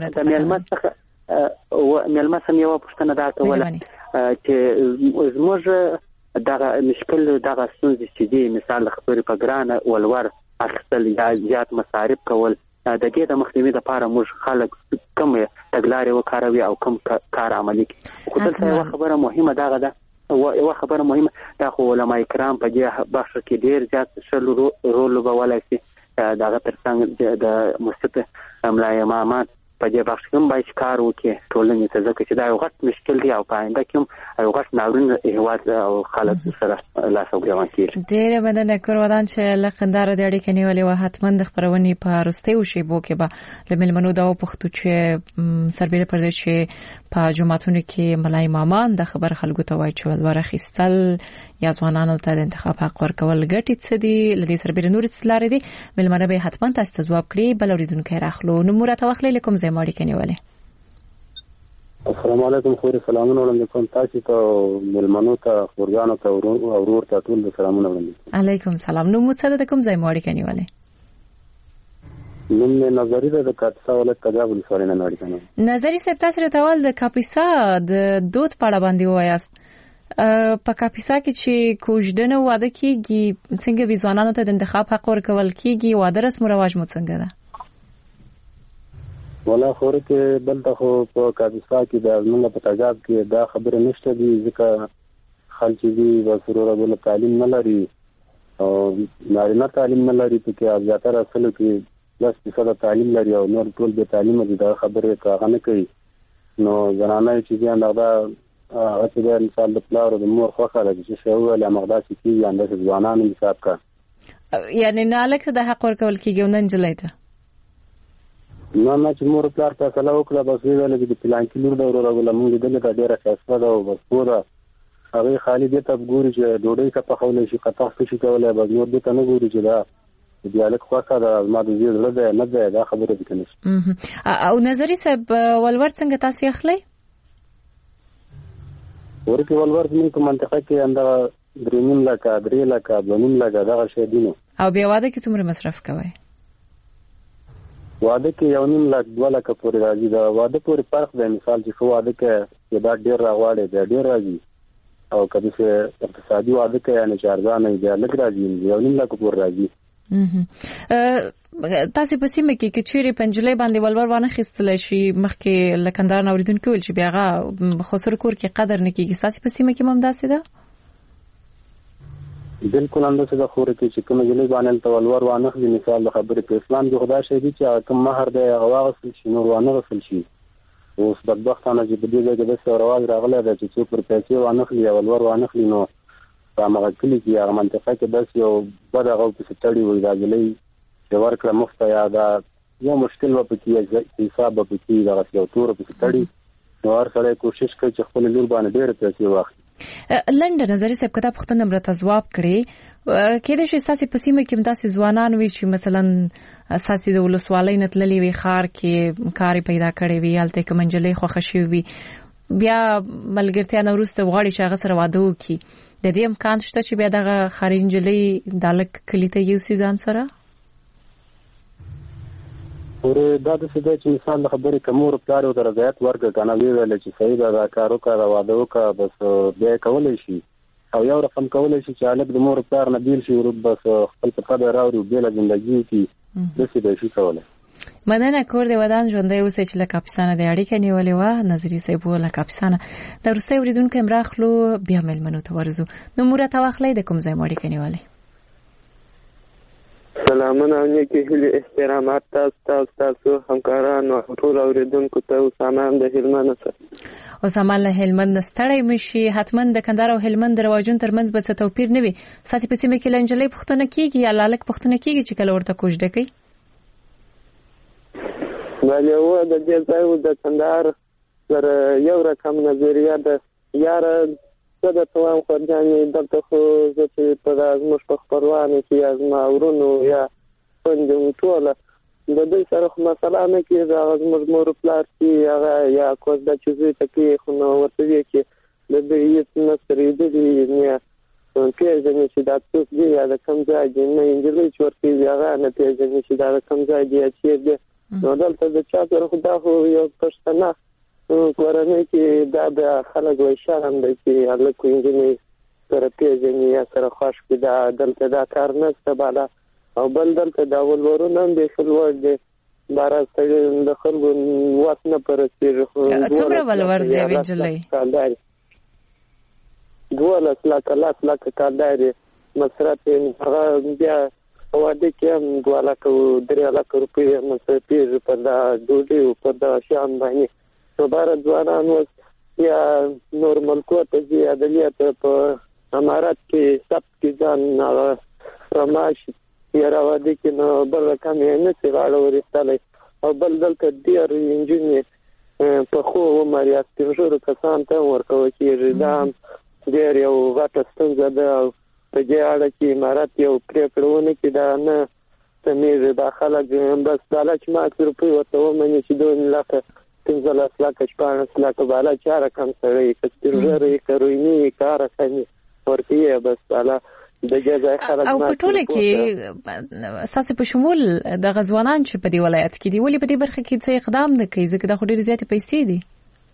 ملمه سم یو پښتنه دا کوله چې زموږ دغه مشکل دغه څنګه چې دی مثال خبرې په ګرانه ولور اخستل یا زیات مصارف کول د دې د مخنیوي لپاره موږ خلک کوم تګلارې وکاروي او کوم کار عملي کوي خو دلته خبره مهمه ده یو خبره مهمه دا خو علماء کرام په دې بخش کې ډیر زیات شل رول لوبولای شي دغه ترڅنګ د مستقیم املا امامات په دې بخش کې هم باید کار وکړي ټولنې ته، ځکه چې دا یو غټ مشکل دی او په آینده کې هم یو غټ ناورین هیواد او خلک سره لاس او ګریوان کېږي. ډېره مننه کورودان چې له قندهار د اړیکې نیولې وه. حتما د خپرونې په وروستیو شیبو کې به له مېلمنو دا وپوښتو چې سربېره پر دې چې په جوماتونو کې ملا امامان د خبر خلکو ته وایي چې ولور اخیستل یا ځوانانو ته د انتخاب حق ورکول ګټې څه دي، له دې سربېره نورې څه لارې دي، مېلمانه به حتما تاسو ته ځواب کړي. بل اورېدونکی راخلو. نوم راته واخلئ، له کوم ځای مو اړیکه نیولې؟ السلام علیکم. خوري سلامونه وړاندې کوم تاسو ته، مېلمنو ته، خورګانو ته، ورور ته ټول سلامونه وړاندې. علیکم سلام. نو مو څه د کوم ځای مو اړیکه نیولې؟ نوم نظری د کاپیسا ولایت کجاب ولسوالۍ نه اړیکه نیولې. نظری صاحب، تاسو راته ول د کاپیسا د دود په اړه باندې وایاست. په کاپیسا کې چې کوژدنه واده کیږي، څنګه وی ځوانانو ته د انتخاب حق ورکول کیږي، واده رسم او رواج مو څنګه ده؟ ولا خور کې بلته خو په کاپیسا کې د موږ په تجاب کې دا خبره نشته دي، ځکه خلک دي وسروره بل تعلیم نه لري او نارینه تعلیم نه لري، په کې زیاتره اصل کې 10% تعلیم لري او نور ټول به تعلیم دي. دا خبره کاغه نه کوي. نو زنانه چې بیا دا هغه چې مثال د پلار او د مور خوخه لري چې شو له مقدار کې اندازه ځوانانو حساب کا، یعنی نه لکه د حق ورکول کیږي نن جلای ته نه چې مور پلار فیصله وکړه بس ویل چې د پلان کې لور د ورو غلمون لیدل دا ډیره فیصله ده او بس پورا هغه خالی دې ته ګوري چې ډوډۍ کا په خولې شي قطع شي کولای، بس نور دې ته نه ګوري چې دا دیالک خوخه دا ما د زیړ ده نه ده. دا خبره دي کنه. او نظری صاحب ولور څنګه تاسو اخلي؟ ورته ولور موږ په منطقه کې انده 3 لک 3 لک 2 لک دا شی دي. او بیا واده کې څومره مصرف کوي؟ واده کې 1 لک 2 لک پورې راځي. دا واده پورې فرق دی. مثال چې خو واده کې دا ډیر راغواړي دا ډیر راځي، او کله چې اقتصادي واده کې یعنی چارځانه دی لګ راځي 1 لک پورې راځي. تاسو په سیمه کې چیرې پنځلې باندې ولور وانه خستل شي مخکې لکندار اوریدونکو ول چې بیاغه خسر کور کې قدر نکېږي، تاسو په سیمه کې ممداسه ده؟ بالکل اندازه د خور کې چې کوم جلې باندې ته ولور وانه خو مثال د خبرې په اسلام کې خدا شي چې کوم مہر دی هغه واغسل شي نور وانه غسل شي. اوس بدبختانه چې په دې ځای کې د ثروت راغله د چې څو پر پیسې وانه خلی ولور وانه خلی نو په هغه کلی کې هغه منطقه کې بس یو بدغه په ستړي وي راځلې چې ورکړه مفت یا دا یو مشکل و پکې حساب پکې دا یو تور په ستړي نو هر سره کوشش کوي چې خپل لور باندې ډېر پیسې واخلي. لنډه نظر صاحب کته پښتنه مرته جواب کړي کېدې چې ساسي پسیمه کې مداسي ځوانان وي چې مثلا اساسي د ولسوالۍ نتللي وي خار کې کاری پیدا کړي وي الته کومنجلې خو خشي وي بیا ملګرتیا نوروسته وغاړي چې هغه سره واده وکي د دې امکان شته چې بیا دغه خارنجلې دالک کلیته یو سیزان سره پورې دا د څه چې مثال خبرې کومور پلار او درځات ورګه کنه ویل چې صحیح دا کارو کا واده وکا بس بیا کولای شي او یو رقم کولای شي چې الګ د مور پلار نه بیل شي ورو بس خپل په خبره راوړي بیل ژوندۍ کی د څه به شي کولای. مدنه کور دی ودان ژوندۍ اوسې چې لکه پاکستان د اړیکې نیولې و نظری صاحب لکه پاکستان د روسي اوریدونکو امراخلو بیا ملمنو ته ورزو نو مرته واخلې د کوم ځای مړی کنيواله. سلامونه او نیکی هیله احترامات تاسو همکارانو ټول اوریدونکو ته سلام د هلمند سره. اسامه له هلمند ستړی مشي حتما د کندهار او هلمند رواجون ترمنځ به څه توپیر نه وي. ساتي په سیمه کې لنجلې پښتنه کیږي یا لالک پښتنه کیږي چې کله ورته کوژده کوي. بله و د دې ځای د کندهار سره یو رقم نظریه ده یار څه د توام خورجانې دلته خو زه چې په زموږ په خپلوانو کې یا زما ورونو یا خویندې ټوله د دوی سره خو مسله نه کېږي هغه زموږ مور پلار چې هغه یا کوزده چې زوی ته کوي خو نو ورته وایي چې د دوی هېڅ نه سرېدلي نه پېژني چې دا څوک دی یا د کوم ځای دی نه نجلۍ چې ورکوي هغه نه پېژني چې دا د کوم ځای دی یا چېرې دی. نو دلته د چا سره خو دا خو یو پښتنه کورنۍ کې دا د خلک وایي شرم دی چې هلک نجلۍ سره پېژني یا سره خوښ کړي دا دلته دا کار نشته بالا او بل دلته دا ولورونه هم بیخي لوړ دی باره سړي د خلکو واک نه په رسېږي خو څومره ولور دی نجلۍ 12 لکه کال دی مصرف هغه بیا واده کې هم 2 لک او 3 لک روپۍ مصرفي په دا ډوډۍ او په دا شیان باندې نو بار ځوانان اوس یا نور ملکو ته ځي عدلیت په امارات کې سب کې ځان رماش یا راوده کې نو بل کم یې نه سی واړو ورستلې او بل دلته ډیر انجینیر په خو عمر یا ستنجور کسان ته ورکوي چې دا ډیر یو غټه ستونزه ده په دې اړه چې امارات یو پریکړونه کې دا نه تمیز داخله بس بالا چې ما روپۍ ورته ومني چې 2 لک 15 لک 14 لک بالا چاره کم سړی کسترجر یې کروینی کار کوي ورته بس بالا د جزای خلک او په ټوله کې اساس په شمول د غزوانان چې په دې ولایت کې دی ولې په دې برخه کې څه اقدام نه کوي ځکه دا خو ډېر زیاتې پیسې دي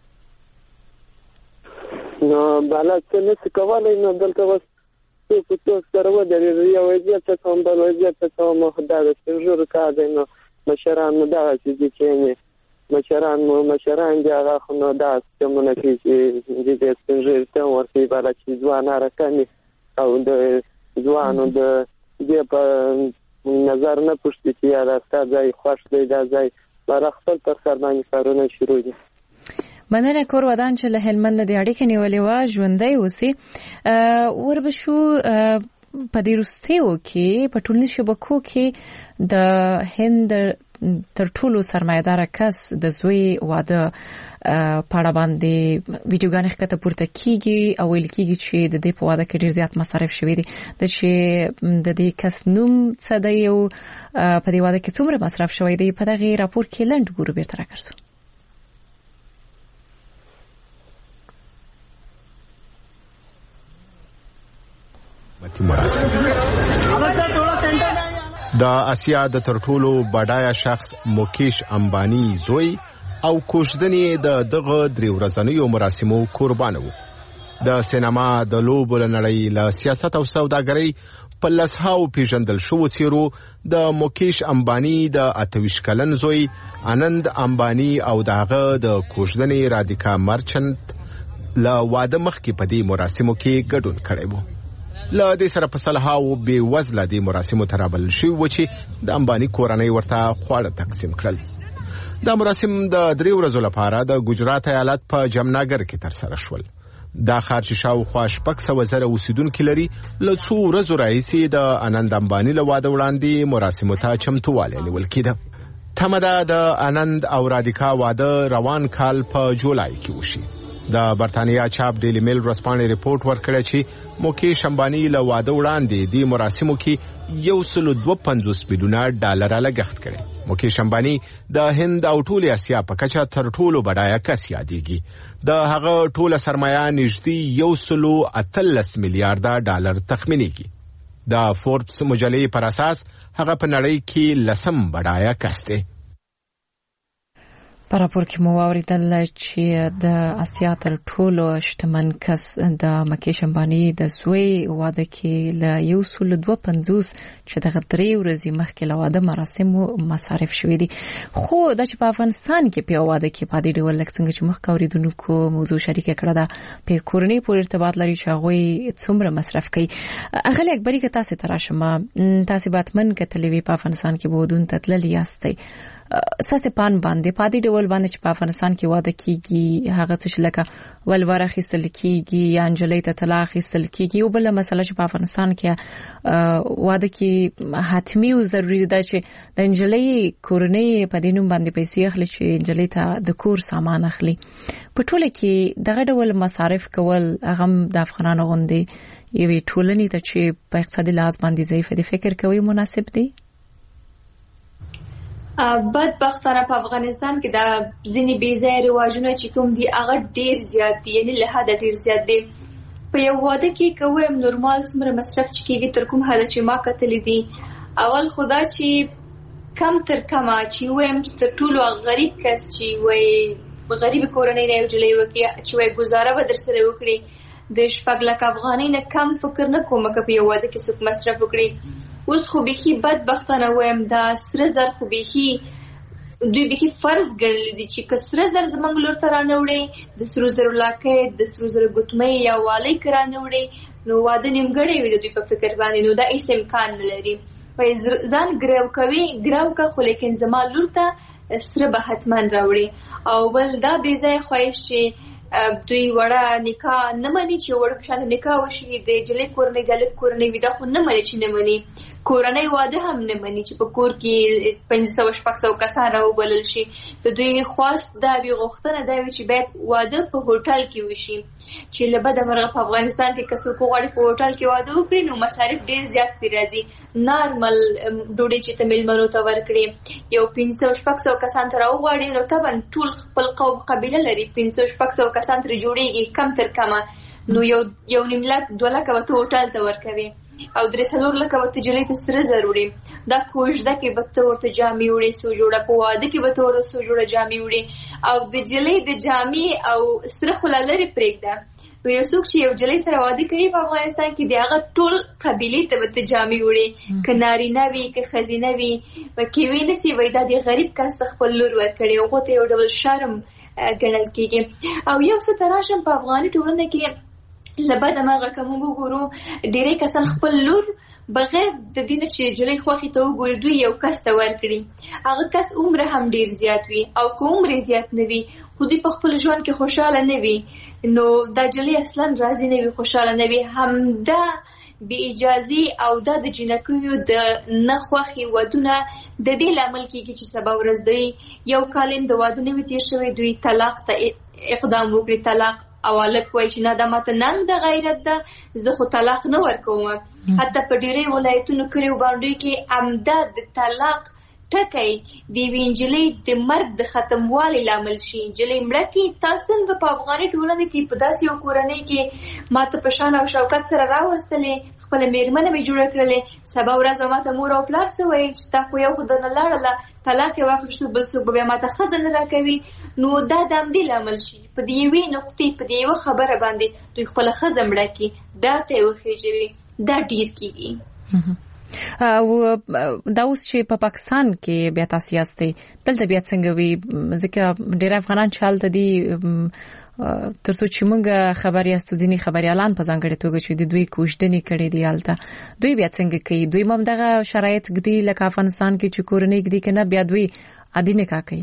نو بالا څه نه کولای نو دلته وس په سره ودرې یو وضعیت کوم بل وضعیت کوم خدای د سنجور کار دی نو مشران دا چې مشران دی هغه خو نو دا څنګه چې د سنجور ته ورته بالا چې ځوان راکني او د ځوانو د دې په نظر نه پوښتې چې دا ځای خوښ دی دا ځای بل خپل تر سر باندې کارونه شروع دي مننه کور ودان چې له هلمند د اړیکې نیولې و ژوندۍ اوسي وربشو په دې وروستیو کې په ټولنیزو شبکو کې د هند تر ټولو سرمایدار کس د زوی واده پاړه باندې ویډیوګانې ښکته پورته کیږي او ویل کیږي چې د دې په واده کې ډیر زیات مصارف شوي دي د چې د دې کس نوم څه دی او په دې واده کې څومره مصرف شوی دی په دغه راپور کې لنډ ګورو بیرته راکړو مراسم د اسیا د ترټولو بډایه شخص مکیش امبانی زوی او کوژدنې د دغه 3 ورځنیو مراسمو قربان وو د سینما د لوبو لنړۍ له سیاست او سوداګرۍ په لسهاو پیژندل شو چیرو د مکیش امبانی د 28 کلن زوی آنند امبانی او دغه د کوژدنې رادیکا مرچنت له واده مخکې په دې مراسمو کې ګډون کړی وو لا دې سره په صلاحو به وزله دي مراسمو ترابل شي و چې د امبانی کورنۍ ورته خواړه تقسیم کړل دا مراسم د 3 ورځې لپاره د ګجرات ایالت په جمناګر کې تر سره شول دا ښار چې شاوخوا 600,000 اوسیدونکو لري له څو ورځې راهیسې د آنند امبانی له واده وړاندې مراسمو ته چمتووالی نیول کېده تمه ده د آنند او رادیکا واده روان کال په جولای کې وشي د برتانیا چاپ ډیلی میل ورځپاڼې ریپورت ورکړی چې مکیش امبانی له واده وړاندې د مراسمو کې $152 میلیون لګښت کړي مکیش امبانی د هند او ټول اسیا په کچه تر ټولو بډایه کس یادېږي د هغه ټوله سرمایه نږدې $113 میلیارډ تخمینېږي د فوربس مجلې پر اساس هغه په نړۍ کې 10م بډایه کس دی په راپور کې مو واوریدل چې د اسیا تر ټولو شتمن کس د مکیش امبانی د زوی واده کې له $152 چې دغه 3 ورځې مخکې له واده مراسمو مصارف شوي دي خو د چې په افغانستان کې په واده کې په دې ډول څنګه چې مخکې اوریدونکو موضوع شریک کړه دا په کورنۍ پورې ارتباط لري چې هغه څومره مصرف کوي اغلی اکبری که تاسو تراشمه تاسو باتمن کتلې وی په افغانستان کې بودون تتللی یاستئ ساسه پان باندې پادې ډول باندې چې په افغانستان کې واده کیږي هغه څه لکه ولور اخیستل کیږي یا انجلۍ ته طلاق اخیستل کیږي او بل مسله چې په افغانستان کې واده کې حتمی او ضروری ده چې د انجلۍ کورنۍ په دینوم باندې پیسې اخلي چې انجلۍ ته د کور سامان اخلي په ټوله کې دغه ډول مصارف کول هغه د افغانانو غوندي یوې ټولنې ته چې په اقتصادي لحاظ باندې ضعیف دي فکر کوي مناسب دی بدبختانه په افغانستان کې دا ځینې بېځایه رواجونه چې کوم دي هغه ډیر زیات دي یعنی له حده ډیر زیات دي په یو واده کې کوم نورمال سمره مصرف چې کېږي تر کوم حد چې ما کتلې دي اول خدا چې کم تر کمه چې ویم تر ټولو غریب کس چې وای غریب کورنۍ نه جوړي وکي چې وای گزاره به در سره وکړي د 4 لک افغانۍ نه کم فکر نه کوم چې په یو واده کې څوک مصرف وکړي اوس خو بيخي بدبختانه وایم دا سره زر خو بيخي دوی بيخي فرض ګڼل دي چې کسره زر زمنګ لور ته رانوړي د سرو زر لاکه د سرو زر ګوتمې یا والی کرانوړي نو واده نیمګړی وي د دوی په فکر باندې نو دا هیڅ امکان نه لري وای ځان ګرو کوي ګرو کا خو لیکن زما لور ته سره به حتما راوړي. او بل دا بې ځای خواهش چې دوی وړه نکاح نه مني چې وړه په شان نکاح وشي د جلې کورنۍ د الګ کورنۍ وي دا خو نه مني چې نه مني. کورنۍ واده هم نه مني چې په کور کې 500-600 کسان راوبلل شي. د دوی خواست دا وی غوښتنه دا وی چې باید واده په هوټل کې وشي چې لبد مرغه په افغانستان کې کسو کو غړي په هوټل کې واده وکړي نو مصارف ډیر زیات پی راځي. نارمل ډوډۍ چې تمل منو ته ورکړي یو 500-600 کسان تر راوغړي نو طبعا ټول خپل قوم قبيله لري 500-600 کسان تر جوړيږي کم تر کمه نو یو نیم لک 2 لک به هوټل ته ورکوي او 3 لک به تجلی ته سره ضروري. دا کوژده کې به ته ورته جامې وړي سو جوړه په واده کې به ته ورته سو جوړه جامې وړي او د جلی د جامې او سره خلالري پرېږده. یو څوک چې یو جلی سره واده کوي په افغانستان کې دی هغه ټول قبيله ته به ته جامې وړي که نارینه وي که ښځینه وي کې وي نسی وای دا د غریب کس خپل لور ورکړي هغه ته یو ډول شرم ګڼل کېږي. او یو څه تراشم په افغاني ټولنه کې لبد ماغه کوم وګورو ډېرې کسان خپل لور بغیر د دین چې جلې خوخي ته وګوري دوی یو کس ته ورکړي هغه کس عمر هم ډېر زیات وي او که عمر زیات نه وي خو دوی په خپل ژوند کې خوشاله نه وي نو دا جلې اصلا راضي نه وي خوشاله نه وي همدا بی اجازي او د جنکیو د نخوخي ودونه د دې لامل کېږي چې سبا ورځ دوی یو کالم د واده نه وي تیر شوی دوی طلاق ته اقدام وکړي. طلاق اوالک وای چې نه دا ماته نن د غیرت ده زه خو طلاق نه ورکوم. حتی په ډېرې ولایتونو کلیو باندې کې امداد د طلاق ټکی د وینجلې د مرګ د ختموالي لامل شي. جلې مړه کې تاسو څنګه په افغاني ټولنه کې په داسې یو کورنۍ کې ماته په شان او شوکت سره راوستلې خپل میرمنه به جوړه کړلې سبا ورځ ماته مور او پلار سوې چې تا خو یو خدای نه لاړله طلاق یې واخیستو بل څوک به ماته ښځه نه راکوي نو دا د همدې لامل شي په دې یوې نقطې په دې یوه خبره باندې دوی خپله ښځه مړه کړي دا ته یې وخېژوي دا ډېر کېږي. او دا اوس چې په پاکستان کې بیا تاسو یاستئ دلته بیا څنګه وي ځکه ډېر افغانان چې هلته دي تر څو چې موږ خبر یاستو ځینې خبریالان په ځانګړې توګه چې د دوی کوژدنې کړې دي هلته دوی بیا څنګه کوي دوی هم دغه شرایط ږدي لکه افغانستان کې چې کورنۍ ږدي که نه بیا دوی عادي نکاح کوي.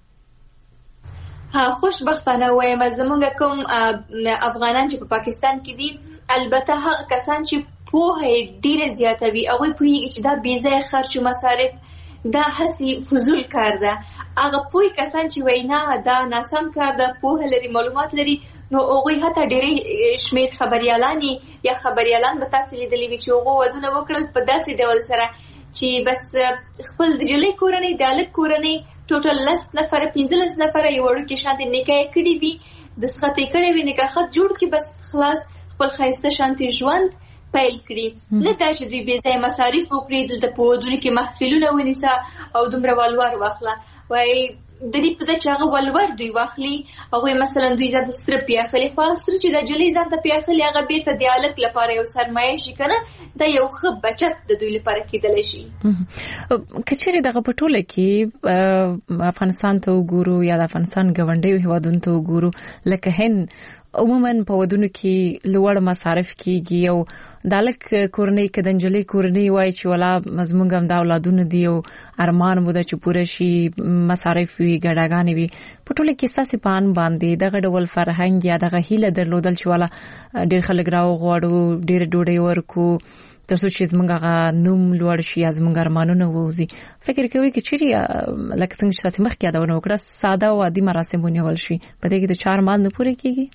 خوشبختانه وایم زمونږ کوم افغانان چې په پاکستان کې دي البته هغه کسان چې پوهه ډیره زیاته وي هغوی پوهېږي چې دا بې ځایه خرچ و مصارف دا هسې فضول کار ده. هغه پوه کسان چې وایي نه دا ناسم کار ده پوهه لري معلومات لري نو هغوی حتی ډېرې شمېر خبریالان یا خبریالان به تاسې لیدلي وي چې هغو ودونه وکړل په داسې ډول سره چې بس خپل د جلۍ کورنۍ د هلک کورنۍ ټوټل 10 نفره 15 نفره یو وړوکې شانتې نکاح یې کړې وي دستخط یې کړی وي نکاح خط جوړ کړي بس خلاص خپل ښایسته شانتې ژوند پیل کړي نه دا چې دوی بې ځایه مصارف وکړي دلته په ودونو کې محفلونه ونیسه او دومره ولور واخله وایي د دې په ځای چې هغه ولور دوی واخلي هغوی مثلا دوی ځان ته سره پیاخلي خو هغه سره چې د جلۍ ځان ته پیاخلي هغه بیرته د هلک لپاره یو سرمایه شي که نه دا یو ښه بچت د دوی لپاره کېدلی شي. که چېرې دغه په ټوله کې افغانستان ته وګورو یا د افغانستان ګاونډیو هېوادونو ته وګورو لکه هند عموما په ودونو کې لوړ مصارف کېږي او د هلک کورنۍ که د نجلۍ کورنۍ وایي چې ولا زموږ هم دا اولادونه دي او ارمان مو ده چې پوره شي مصارف وي ګډاګانې وي په ټوله کې ستاسې په ان باندې دغه ډول فرهنګ یا دغه هیله درلودل چې ولا ډېر خلک راوغواړو ډېره ډوډۍ ورکو تر څو چې زموږ هغه نوم لوړ شي یا زموږ ارمانونه ووځي فکر کوي که چیرې لکه څنګه چې تاسې مخکې یادونه وکړه ساده او عادي مراسم ونیول شي په دې کې د چا ارمان نه پوره کېږي.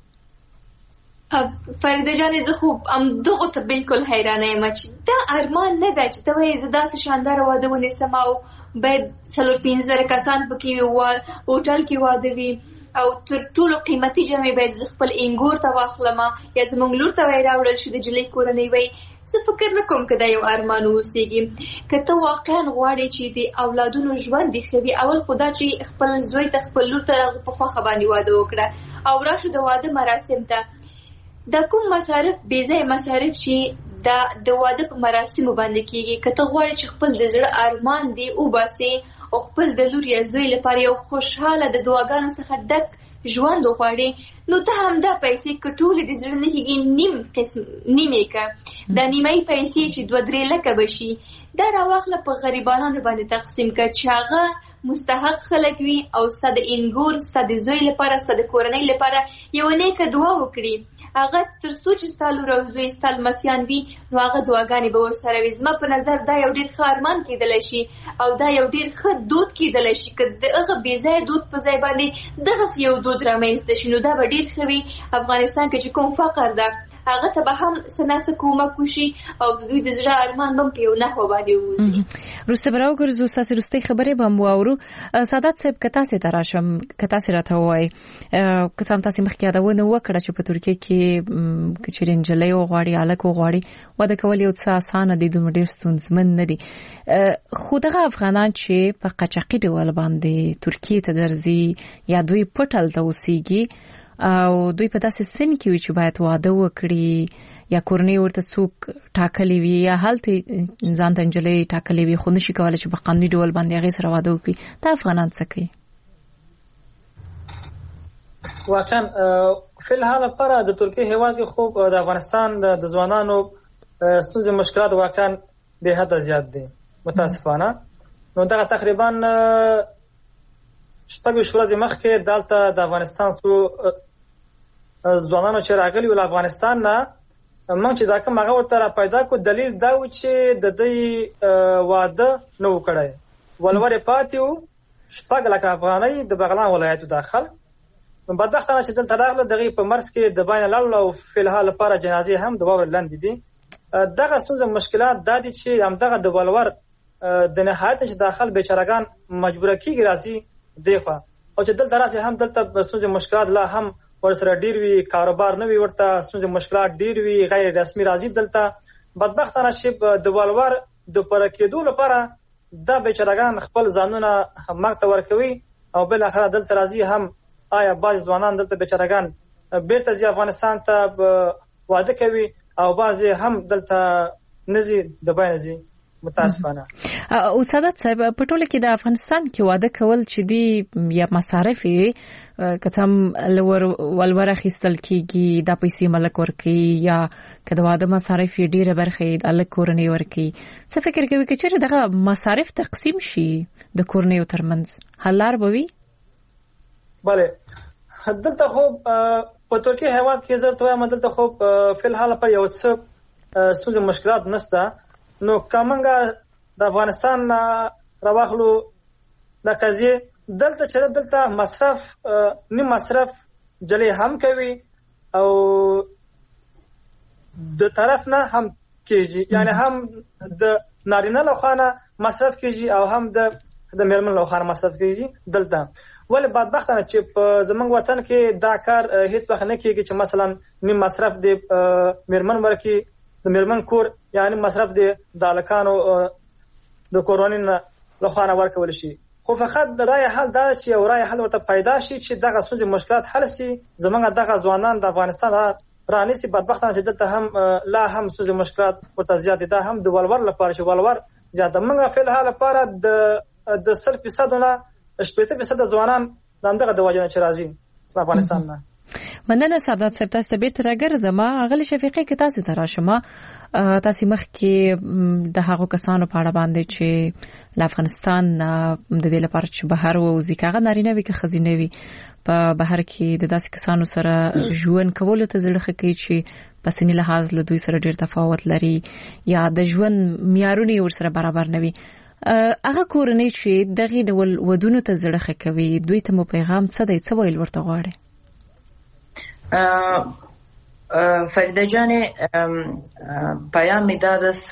فریده جانې زه خو همدغو ته بالکل حیرانه یم چې دا ارمان نه ده چې ته وایې زه داسې شانداره واده ونیسم او باید 4-5 کسان پکې هوټل کې واده وي او تر ټولو قیمتي جامې باید زه خپل انګور ته واخلم یا زموږ لور ته وایي راوړل شي د جلۍ کورنۍ وایي زه فکر نه کوم که دا یو ارمان اوسېږي. که ته واقعا غواړې چې د اولادونو ژوند دې ښه وي اول خو دا چې خپل زوی ته خپل لور ته په خوښه باندې واده وکړه او راشه د واده مراسم ته دا کوم مصارف بې ځایه مصارف چې دا د واده په مراسمو باندې کېږي که ته غواړې چې خپل د زړه ارمان دې وباسې او خپل د لور یا زوی لپاره یو خوشحاله د دعاګانو څخه ډک ژوند وغواړي نو ته هم دا پیسې کټولې د زړه نه کېږي نیمې که دا نیمې پیسې چې 2-3 لکه به شي دا راواخله په غریبانو باندې تقسیم کړه چې هغه مستحق خلک وي او ستا د انګور ستا د زوی لپاره ستا د کورنۍ لپاره یو نیکه دعا وکړي هغه تر څو چې ستا لور او زوی ستا لمسیان وي نو هغه دعاګانې به ورسره وي زما په نظر دا یو ډېر ښه ارمان کېدلی شي او دا یو ډېر ښه دود کېدلی شي که د هغه بې ځایه دود په ځای باندې دغسې یو دود رامنځته شي نو دا به ډېر ښه وي افغانستان کې چې کوم فقر ده هغه ته به هم څه نه څه کومک وشي او د دوی د زړه ارمان به هم په یو نحوه باندې ووځي. وروسته به راوګرځو ستاسې وروستۍ خبرې به هم واورو. سادات صاحب که تاسې ته راشم که تاسې راته ووایئ که څه هم تاسې مخکې یادونه وکړه چې په ترکیه کې که چېرې نجلۍ وغواړي هلک وغواړي واده کول یو څه اسانه دي دومره ډېر ستونزمن نه دي خو دغه افغانان چې په قاچاقي ډول باندې ترکیې ته درځي یا دوی پټ هلته اوسېږي او دوی په داسې سن کې وي چې باید واده وکړي یا کورنۍ ورته څوک ټاکلی وي یا هلته ځان ته نجلۍ ټاکلی وي خو نشي کولی چې په قانوني ډول باندې هغې سره واده وکړي دا افغانان څه کوي؟ واقعا فی الحال لپاره د ترکیې هېواد کې خوب د افغانستان د ځوانانو ستونزې مشکلات واقعا بې حده زیات دي متاسفانه. نو دغه تقریبا 6 ورځې مخکې دلته د افغانستان څو ځوانانو چې راغلي ول افغانستان نه موږ چې دا کوم هغه ورته را پیدا کړو دلیل دا و چې د دوی واده نه و کړی ولورې پاتې و 6 لکه افغانۍ د بغلان ولایتو داخل بدبختانه چې دلته راغله دغې په مرز کې د بین لاړل او فی الحال لپاره جنازې هم د واورې لاندې دي. دغه ستونزه مشکلات دا دي چې همدغه د ولور د نهایت چې داخل بیچارهګان مجبوره کېږي راځي دیخوا او چې دلته راسي هم دلته ستونزې مشکلات لا هم ورسره ډیر وي کاروبار نه وي ورته ستونزې مشکلات ډیر وي غیر رسمي راځي دلته بدبختانه چې د ولور د پر کېدو لپاره دا بیچارهګان خپل ځانونه مرګ ته ورکوي او بل اخر دلته راځي هم آیا بعض ځوانان دلته بیچارهګان بیرته ځي افغانستان ته واده کوي او بعض هم دلته نزي د باندې ځي متاسفانه. او سادات صاحب په ټوله کې د افغانستان کې واده کول چې دی یا مصارف که هم ولور اخیستل کېږي دا پیسې ملک ورکوي یا که د واده مصارف یې ډېره برخه یې د هلک کورنۍ ورکوي څه فکر کوي که چېرې دغه مصارف تقسیم شي د کورنیو ترمنځ حل لار به وي؟ بله دلته خو په ترکیه هېواد کې زه ورته وایم دلته خو فی الحال پر یو څه ستونزې مشکلات نشته. نو کمنګه د افغانستان راواخلو د قضیه دلته چې دلته مصرف نیم مصرف جلې هم کوي او د طرف نه هم کېږي یعنی هم د نارینه لخوا مصرف کېږي او هم د میرمن لخوا مصرف کېږي دلته. ولې بدبختانه چې په زمونږ وطن کې دا کار هیڅ وخت نه کېږي چې مثلا نیم مصرف د میرمن ورکي د میرمن کور یعنی مصرف د هلکانو د کورنۍ لخوا ورکول شي خو فقط د رای حل دا چې یو رای حل ورته پیدا شي چې دغه ستونزې مشکلات حل شي زمونږ دغه ځوانان د افغانستان رانیسي بدبختانه چې دلته هم لا هم ستونزې مشکلات ورته زیات دي دا هم د ولور لپاره چې ولور زیات موږ فی الحال لپاره د 100% نه 80% ځوانان دغه د وجه نه چې راځي په افغانستان نه. مننه سادات صاحب تاسو ته بیرته راګرځم غلی شفیقي کې تاسو ته راشم تاسو مخکې د هغو کسانو په اړه باندې چې د افغانستان د دې لپاره چې بهر ووزي کاغه نارینه وي که ښځینه وي په بهر کې د داسې کسانو سره ژوند کولو ته زړه ښه کوي چې په سني لحاظ له دوی سره ډېر تفاوت لري یا د ژوند معیارونه یې ورسره برابر نه وي هغه کورنۍ چې دغې ډول ودونو ته زړه ښه کوي دوی ته مو پیغام څه دی څه ویل ورته غواړئ؟ فریده جان پیام می دادس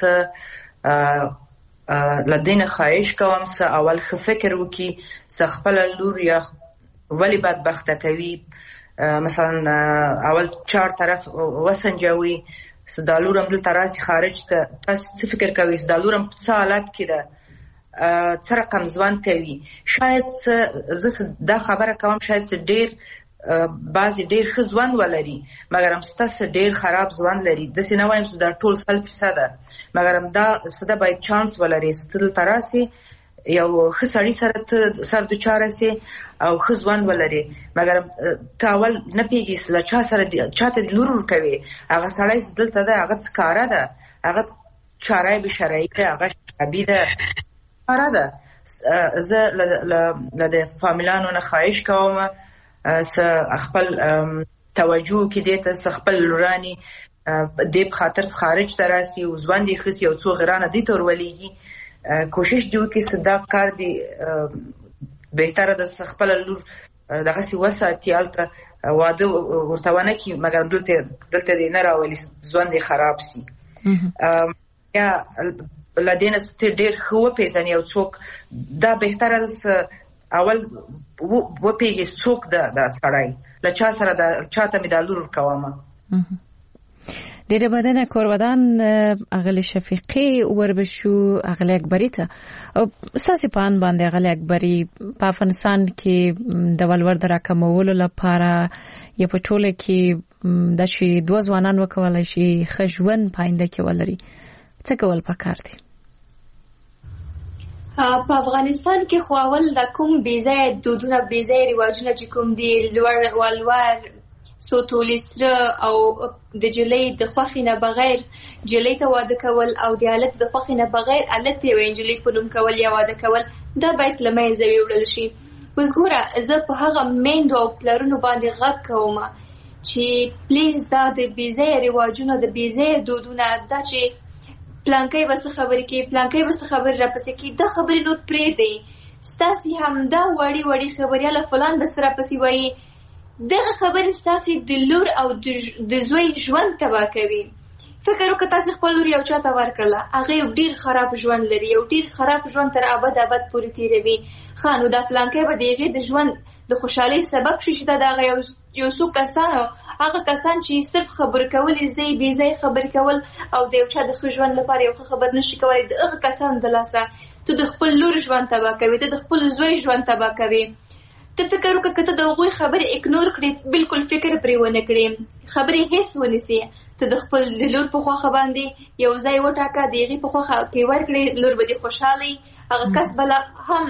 لدین خواهش کوم سه اول خ فکر وکي سه خپل لور یا ولی بدبخته کوي مثلا اول 4 طرف وسنجوي سدالورم دل تراسی خارج ته تاسو فکر کوي سدالورم په حالت کې ده څه رقم ځوان کوي شاید زه دا خبره کوم شاید ډیر بعضی ډیر ښه ځوان ولري مګر هم ستاسو ډیر خراب ځوان لري د سینه وایم چې دا ټول 100% مګر هم دا ستاسو باید چانس ولري ستل تراسي یو ښه سړی سره سر دوچاره سي او ښه ژوند ولري مګر ته اول نه پیږي له چا سره چاته لور ورکوي هغه سړی دلته ده هغه ښکاره ده هغه چاره به شرعي ده هغه شرعي ده ښکاره ده زه له د فامیلانو نه خواهش کوم خپل توجه کې دې ته خپل لورانی دې په خاطر خارج ته راسي او ژوند یې ښه سي او څو غرانه دې تور ولېږي کوشش دی وکړي صدا کار دی بهتره د خپل لور دغه سی وساتي هلته واده ورته ونه کړي مګر دلته دې نه راولي ژوند یې خراب سي یا له دې نه ډېر ښه وپېژني یو څوک دا بهتره ده اول وپېږي څوک دا سړی له چا سره چاته مې دا لور ورکومه ډیره بدنه کورودان اغلی شفیقی وربشو اغلی اکبری ته ستاسې په ان باندې اغلی اکبری په افغانستان کې د ولور د راکمولو لپاره یا په ټوله کې د شي دوه ځوانان وکولای شي ښه ژوند په آینده کې ولري څه کول پکار دي په افغانستان کې خو اول د کوم بېځایه دودونه بېځایه رواجونه چې کوم دي لوړ سوتولی سره او د جلۍ د خوښې نه بغیر جلۍ ته واده کول او د هلک د خوښې نه بغیر هلک یوې نجلۍ په نوم کول یا واده کول دا باید له منځه ویوړل شي. اوس ګوره زه په هغه میندو او پلرونو باندې غږ کوم چې پلیز دا د بېځایه رواجونه د بېځایه دودونه دا چې پلانکی به څه خبرې کوي پلانکی به څه خبرې راپسې کوي دا خبرې نور پرېږدئ. ستاسې همدا وړې خبریاله فلان به څه راپسې وایي دغه خبرې ستاسې د لور او د زوی ژوند تباه کوي. فکر وکړه تاسې خپل لور یو چا ته ورکړله هغه یو ډېر خراب ژوند لري یو ډېر خراب ژوند تر ابد پورې تېروي ښه نو دا پلانکی به د هغې د ژوند د خوشحالۍ سبب شي چې دا د هغه یو څو کسانو هغه کسان چې صرف خبرې کول یې زده بې ځایه خبرې کول او د یو چا د ښه ژوند لپاره یو ښه خبر نشي کولی د هغه کسانو د لاسه ته د خپل لور ژوند تباه کوي ته د خپل زوی ژوند تباه کوي. ته فکر وکړه که ته د هغوی خبرې اګنور کړې بالکل فکر پرې ونه کړې خبرې هېڅ ونیسې ته د خپل لور په خوښه باندې یو ځای وټاکه د هغې په خوښه کې ورکړې لور به دې خوشحاله هغه کس به هم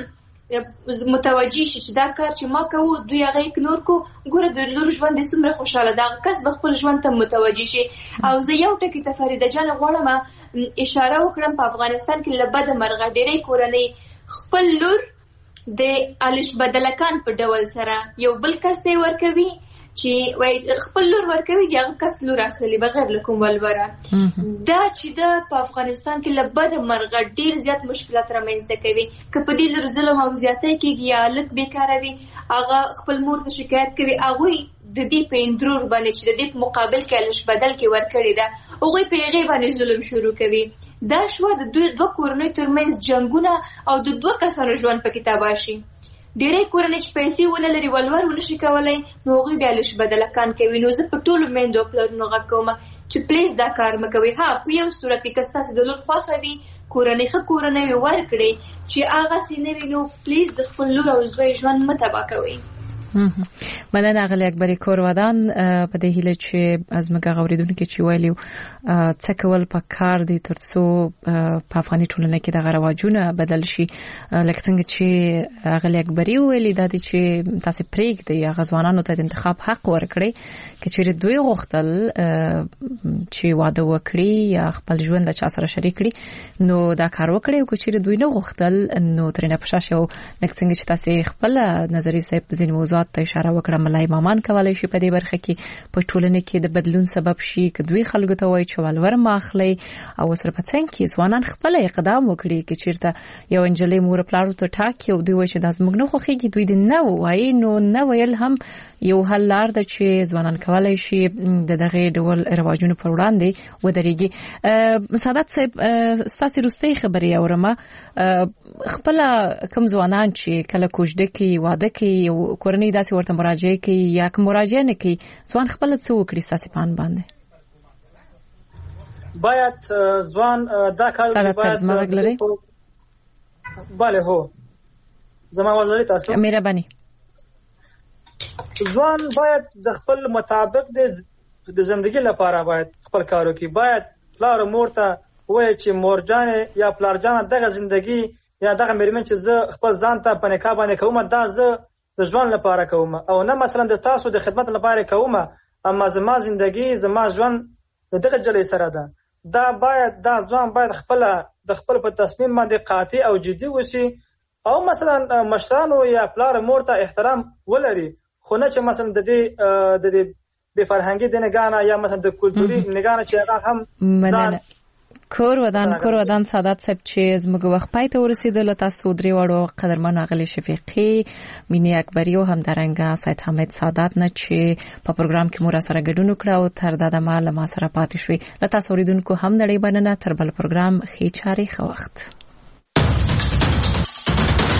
متوجه شي چې دا کار چې ما کوو دوی هغه اګنور کو ګوره د لور ژوند دې څومره خوشحاله ده هغه کس به خپل ژوند ته متوجه شي. او زه یو ټکي ته فریده جانه غواړم اشاره وکړم په افغانستان کې له بده مرغه ډېرې کورنۍ خپل لور د الش بدلکان په ډول سره یو بل کس یې ورکوي چې وای خپل لور ورکوي د هغه کس لور اخلي بغیر له کوم ولوره دا چې دا په افغانستان کې له بده مرغه ډېر زیات مشکلات رامنځته کوي که په دې لور ظلم او زیاتی کېږي یا هلک بېکاره وي هغه خپل مور ته شکایت کوي هغوی د دې په اندرور باندې چې د دې په مقابل کې الش بدل کې ورکړې ده هغوی په هغې باندې ظلم شروع کوي. دا شوه د دوه کورنیو ترمنځ جنګونه او د دوه کسانو ژوند پکې تباه شي. ډېرې کورنۍ چې پیسې ونه لري ولور ونه شي کولی نو هغوی بیا الش بدلکان کوي. نو زه په ټولو میندو او پلرونو غږ کوم چې پلیز دا کار مه کوئ. ها په یو صورت کې که ستاسې د لور خوښه وي کورنۍ ښه کورنۍ ورکړئ چې هغسې نه وي نو پلیز د خپل لور او زوی ژوند مه تباه کوئ. مننه اغلی اکبری کورودان په دې هیله چې از موږ غوړیدونکو چې ویلو څه کول پکار دي ترڅو په افغاني ټولنه کې د رواجونه بدل شي لکه څنګه چې اغلی اکبری ویلي دا دي چې تاسو پرېږدئ هغه ځوانانو ته د انتخاب حق ورکړئ که چیرې دوی غوښتل چې واده وکړي یا خپل ژوند د چا سره شریک کړي نو دا کار وکړي او که چیرې دوی نه غوښتل نو ترېنه په شا شي لکه څنګه چې تاسو خپل نظریه صاحب په ځینې موضوعات ته اشاره وکړه ملای مامان کولای شي په دې برخه کې په ټولنه کې د بدلون سبب شي که دوی خلکو ته وایي چې ولور ما اخلي او سره په څنګه کې ځوانان خپل اقدام وکړي چې چیرته یو انجلۍ مور پلار ته ټاکي او دوی وایي چې دا زموږ نه خوښیږي دوی دې نه وایي نو نه ویل هم یو حل لار ده چې ځوانان کولای شي د دغه ډول رواجونو پر وړاندې ودرېږي. سعادت صاحب ستاسو روستۍ خبرې اورم خپل کوم ځوانان چې کله کوژده کوي واده کوي او کورنۍ داسې ورته مراجعه کوي یا کوم مراجعه نه کوي ځوان خپل څه وکړي ستاسو په ان باندې باید ځوان دا کار باید بله هو زما وزارت تاسو مهرباني ځوان باید د خپل مطابق د زندگی لپاره باید خپل کار وکړي باید پلار مور ته وایي چې مور جان یا پلار جان دغه زندگی یا دغه میرمن چې زه خپل ځان ته په نکاح باندې کوم دا زه د ژوند لپاره کوم او نه مثلا د تاسو د خدمت لپاره کوم اما زما ژوندۍ زما ژوند دغه جلې سره ده دا ځوان باید خپل په تصمیم باندې قاطع او جدي وسی او مثلا مشرانو یا پلار مور ته احترام ولري خو نه چې مثلا د فرهنګي د نگانه یا مثلا د کلتوري نگانه چې هغه هم ځان کور ودان سعادت صاحب چې زموږ وخت پای ته ورسېدل تاسو درې وړو قدرمن اغلی شفیقي مینی اکبری او همدارنګه سید حمید سعادت نه چې په پروګرام کې مور سره ګډون وکړ او تر دا د ما سره پاتې شوي لته اوریدونکو هم نړۍ بننه تر بل پروګرام خې چاري خو وخت